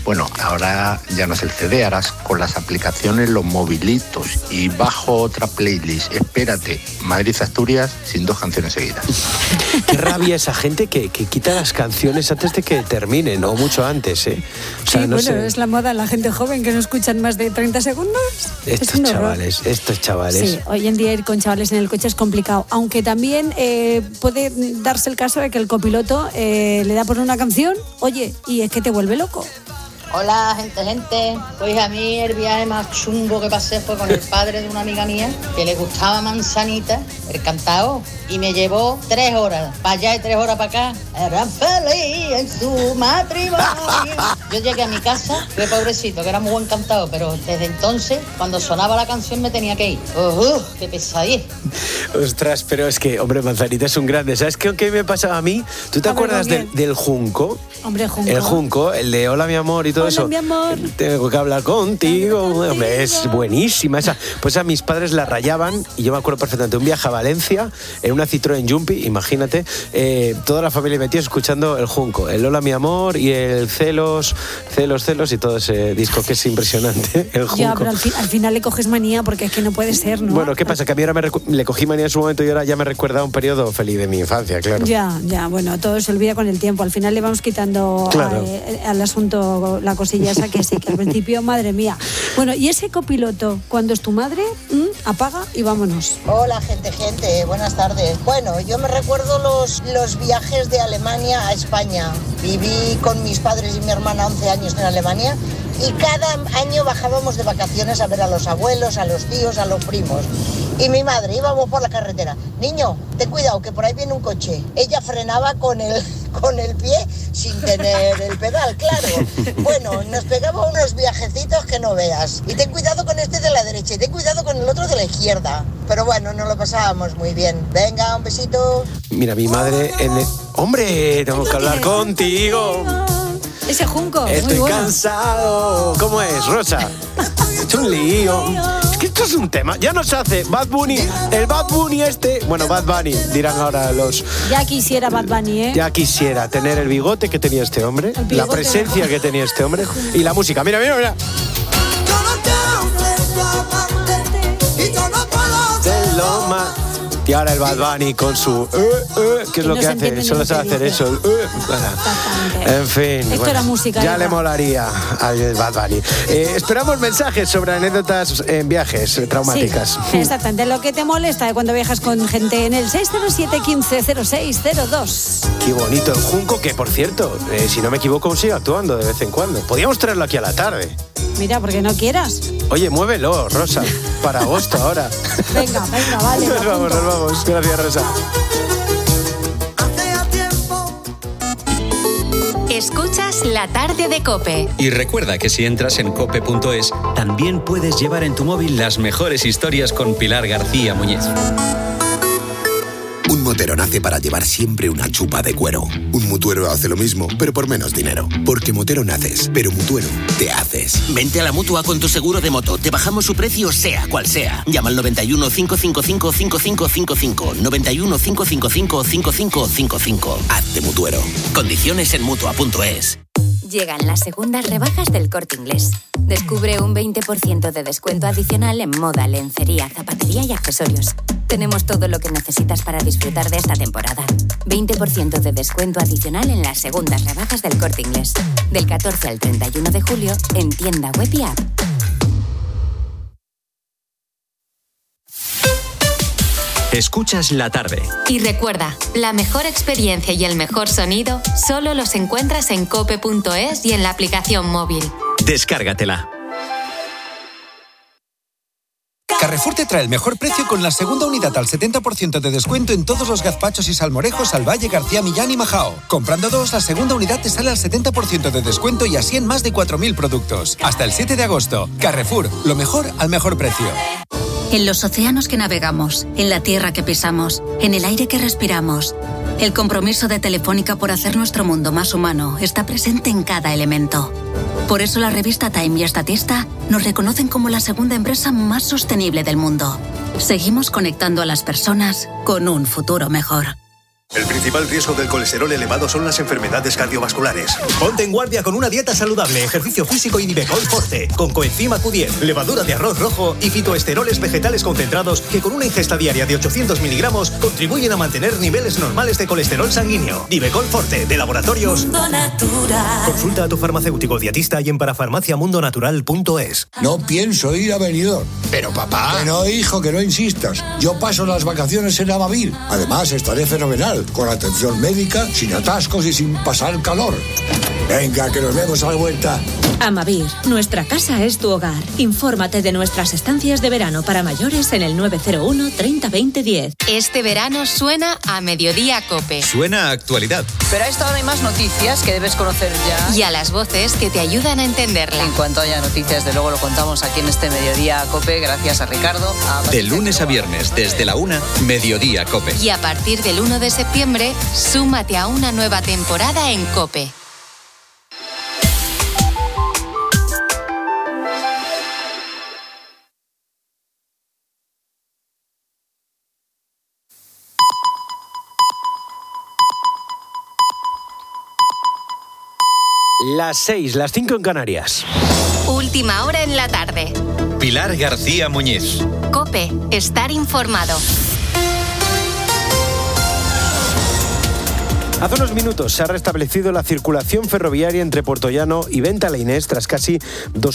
Bueno, ahora ya no es el CD, ahora es con las aplicaciones, los movilitos, y bajo otra playlist. Espérate, Madrid-Asturias sin 2 canciones seguidas. Qué rabia esa gente que quita las canciones antes de que terminen, o mucho antes, ¿eh? O sea, sí, no bueno, sé. es la moda, la gente joven que no escuchan más de 30 segundos. Estos chavales. Sí, hoy en día ir con chavales en el coche es complicado, aunque también puede darse el caso de que el copiloto le da por una canción, oye, y es que te vuelve loco. Hola, gente. Pues a mí el viaje más chungo que pasé fue con el padre de una amiga mía que le gustaba Manzanita, el cantao, y me llevó 3 horas para allá y 3 horas para acá. Era feliz en su matrimonio. Yo llegué a mi casa, qué pobrecito, que era muy buen cantao, pero desde entonces, cuando sonaba la canción, me tenía que ir. ¡Qué pesadilla! Ostras, pero es que, hombre, Manzanita es un grande. ¿Sabes qué me pasaba a mí? ¿Tú te acuerdas del Junco? Hombre, Junco. El Junco, el de Hola, mi amor y todo eso. Hola, mi amor. Tengo que hablar contigo. Hombre, es buenísima esa. Pues a mis padres la rayaban y yo me acuerdo perfectamente. Un viaje a Valencia en una Citroën Jumpy, imagínate, toda la familia metida escuchando el Junco, el Hola, mi amor y el Celos y todo ese disco que es impresionante, el Junco. Ya, pero al final le coges manía porque es que no puede ser, ¿no? Bueno, ¿qué pasa? Que a mí ahora le cogí manía en su momento y ahora ya me recuerda a un periodo feliz de mi infancia, claro. Ya, bueno, todo se olvida con el tiempo. Al final le vamos quitando al asunto la cosilla esa que sí, que al principio, madre mía. Bueno, y ese copiloto, cuando es tu madre, apaga y vámonos. Hola, gente, buenas tardes. Bueno, yo me recuerdo los viajes de Alemania a España. Viví con mis padres y mi hermana 11 años en Alemania y cada año bajábamos de vacaciones a ver a los abuelos, a los tíos, a los primos. Y mi madre, íbamos por la carretera. Niño, ten cuidado, que por ahí viene un coche. Ella frenaba con el pie sin tener el pedal, claro. Bueno, nos pegaba unos viajecitos que no veas. Y ten cuidado con este de la derecha y ten cuidado con el otro de la izquierda. Pero bueno, nos lo pasábamos muy bien. Venga, un besito. Mira, mi madre ¡Hombre, tengo que hablar contigo! Ese Junco, estoy muy bueno. Cansado. ¿Cómo es, Rosa? Es un lío. Es que esto es un tema. Ya nos hace Bad Bunny, el Bad Bunny este. Bueno, Bad Bunny, dirán ahora los. Ya quisiera Bad Bunny, ¿eh? Ya quisiera tener el bigote que tenía este hombre, la presencia que tenía este hombre y la música. Mira. Y ahora el Bad Bunny con su ¿qué es lo que hace? Solo sabe hacer eso. En fin. Esto era música. Ya le molaría al Bad Bunny. Esperamos mensajes sobre anécdotas en viajes traumáticas. Sí, exactamente. Lo que te molesta de cuando viajas con gente en el 607 15 0602. Qué bonito el Junco, que por cierto, si no me equivoco, sigue actuando de vez en cuando. Podríamos traerlo aquí a la tarde. Mira, porque no quieras. Oye, muévelo, Rosa, para agosto ahora. Venga, vale. Nos vamos. Gracias, Rosa. Escuchas La Tarde de COPE. Y recuerda que si entras en cope.es, también puedes llevar en tu móvil las mejores historias con Pilar García Muñiz. Un motero nace para llevar siempre una chupa de cuero. Un mutuero hace lo mismo, pero por menos dinero. Porque motero naces, pero mutuero te haces. Vente a la Mutua con tu seguro de moto. Te bajamos su precio sea cual sea. Llama al 91 555 5555. 91 555 5555. Hazte mutuero. Condiciones en Mutua.es. Llegan las segundas rebajas del Corte Inglés. Descubre un 20% de descuento adicional en moda, lencería, zapatería y accesorios. Tenemos todo lo que necesitas para disfrutar de esta temporada. 20% de descuento adicional en las segundas rebajas del Corte Inglés. Del 14 al 31 de julio en tienda web y app. Escuchas La Tarde. Y recuerda, la mejor experiencia y el mejor sonido solo los encuentras en cope.es y en la aplicación móvil. Descárgatela. Carrefour te trae el mejor precio con la segunda unidad al 70% de descuento en todos los gazpachos y salmorejos al Valle, García Millán y Majao. Comprando 2, la segunda unidad te sale al 70% de descuento y así en más de 4.000 productos. Hasta el 7 de agosto. Carrefour, lo mejor al mejor precio. En los océanos que navegamos, en la tierra que pisamos, en el aire que respiramos. El compromiso de Telefónica por hacer nuestro mundo más humano está presente en cada elemento. Por eso la revista Time y Statista nos reconocen como la segunda empresa más sostenible del mundo. Seguimos conectando a las personas con un futuro mejor. El principal riesgo del colesterol elevado son las enfermedades cardiovasculares. Ponte en guardia con una dieta saludable, ejercicio físico y Nivecol Forte, con coenzima Q10, levadura de arroz rojo y fitoesteroles vegetales concentrados que con una ingesta diaria de 800 miligramos contribuyen a mantener niveles normales de colesterol sanguíneo. Nivecol Forte, de Laboratorios Mundo Natural. Consulta a tu farmacéutico dietista y en parafarmaciamundonatural.es. No pienso ir a Benidorm. Pero papá... Que no, hijo, que no insistas. Yo paso las vacaciones en Amavir. Además, estaré fenomenal, con atención médica, sin atascos y sin pasar calor. Venga, que nos vemos a la vuelta. Amavir, nuestra casa es tu hogar. Infórmate de nuestras estancias de verano para mayores en el 901 30 20 10. Este verano suena a Mediodía COPE. Suena a actualidad. Pero a esta hora hay más noticias que debes conocer ya. Y a las voces que te ayudan a entenderla. En cuanto haya noticias, de luego lo contamos aquí en este Mediodía COPE, gracias a Ricardo. De lunes a viernes, desde la 1, Mediodía COPE. Y a partir del 1 de septiembre, súmate a una nueva temporada en COPE. Las 6, las 5 en Canarias. Última hora en la tarde. Pilar García Muñiz. COPE, estar informado. Hace unos minutos se ha restablecido la circulación ferroviaria entre Puertollano y Venta la Inés tras casi 2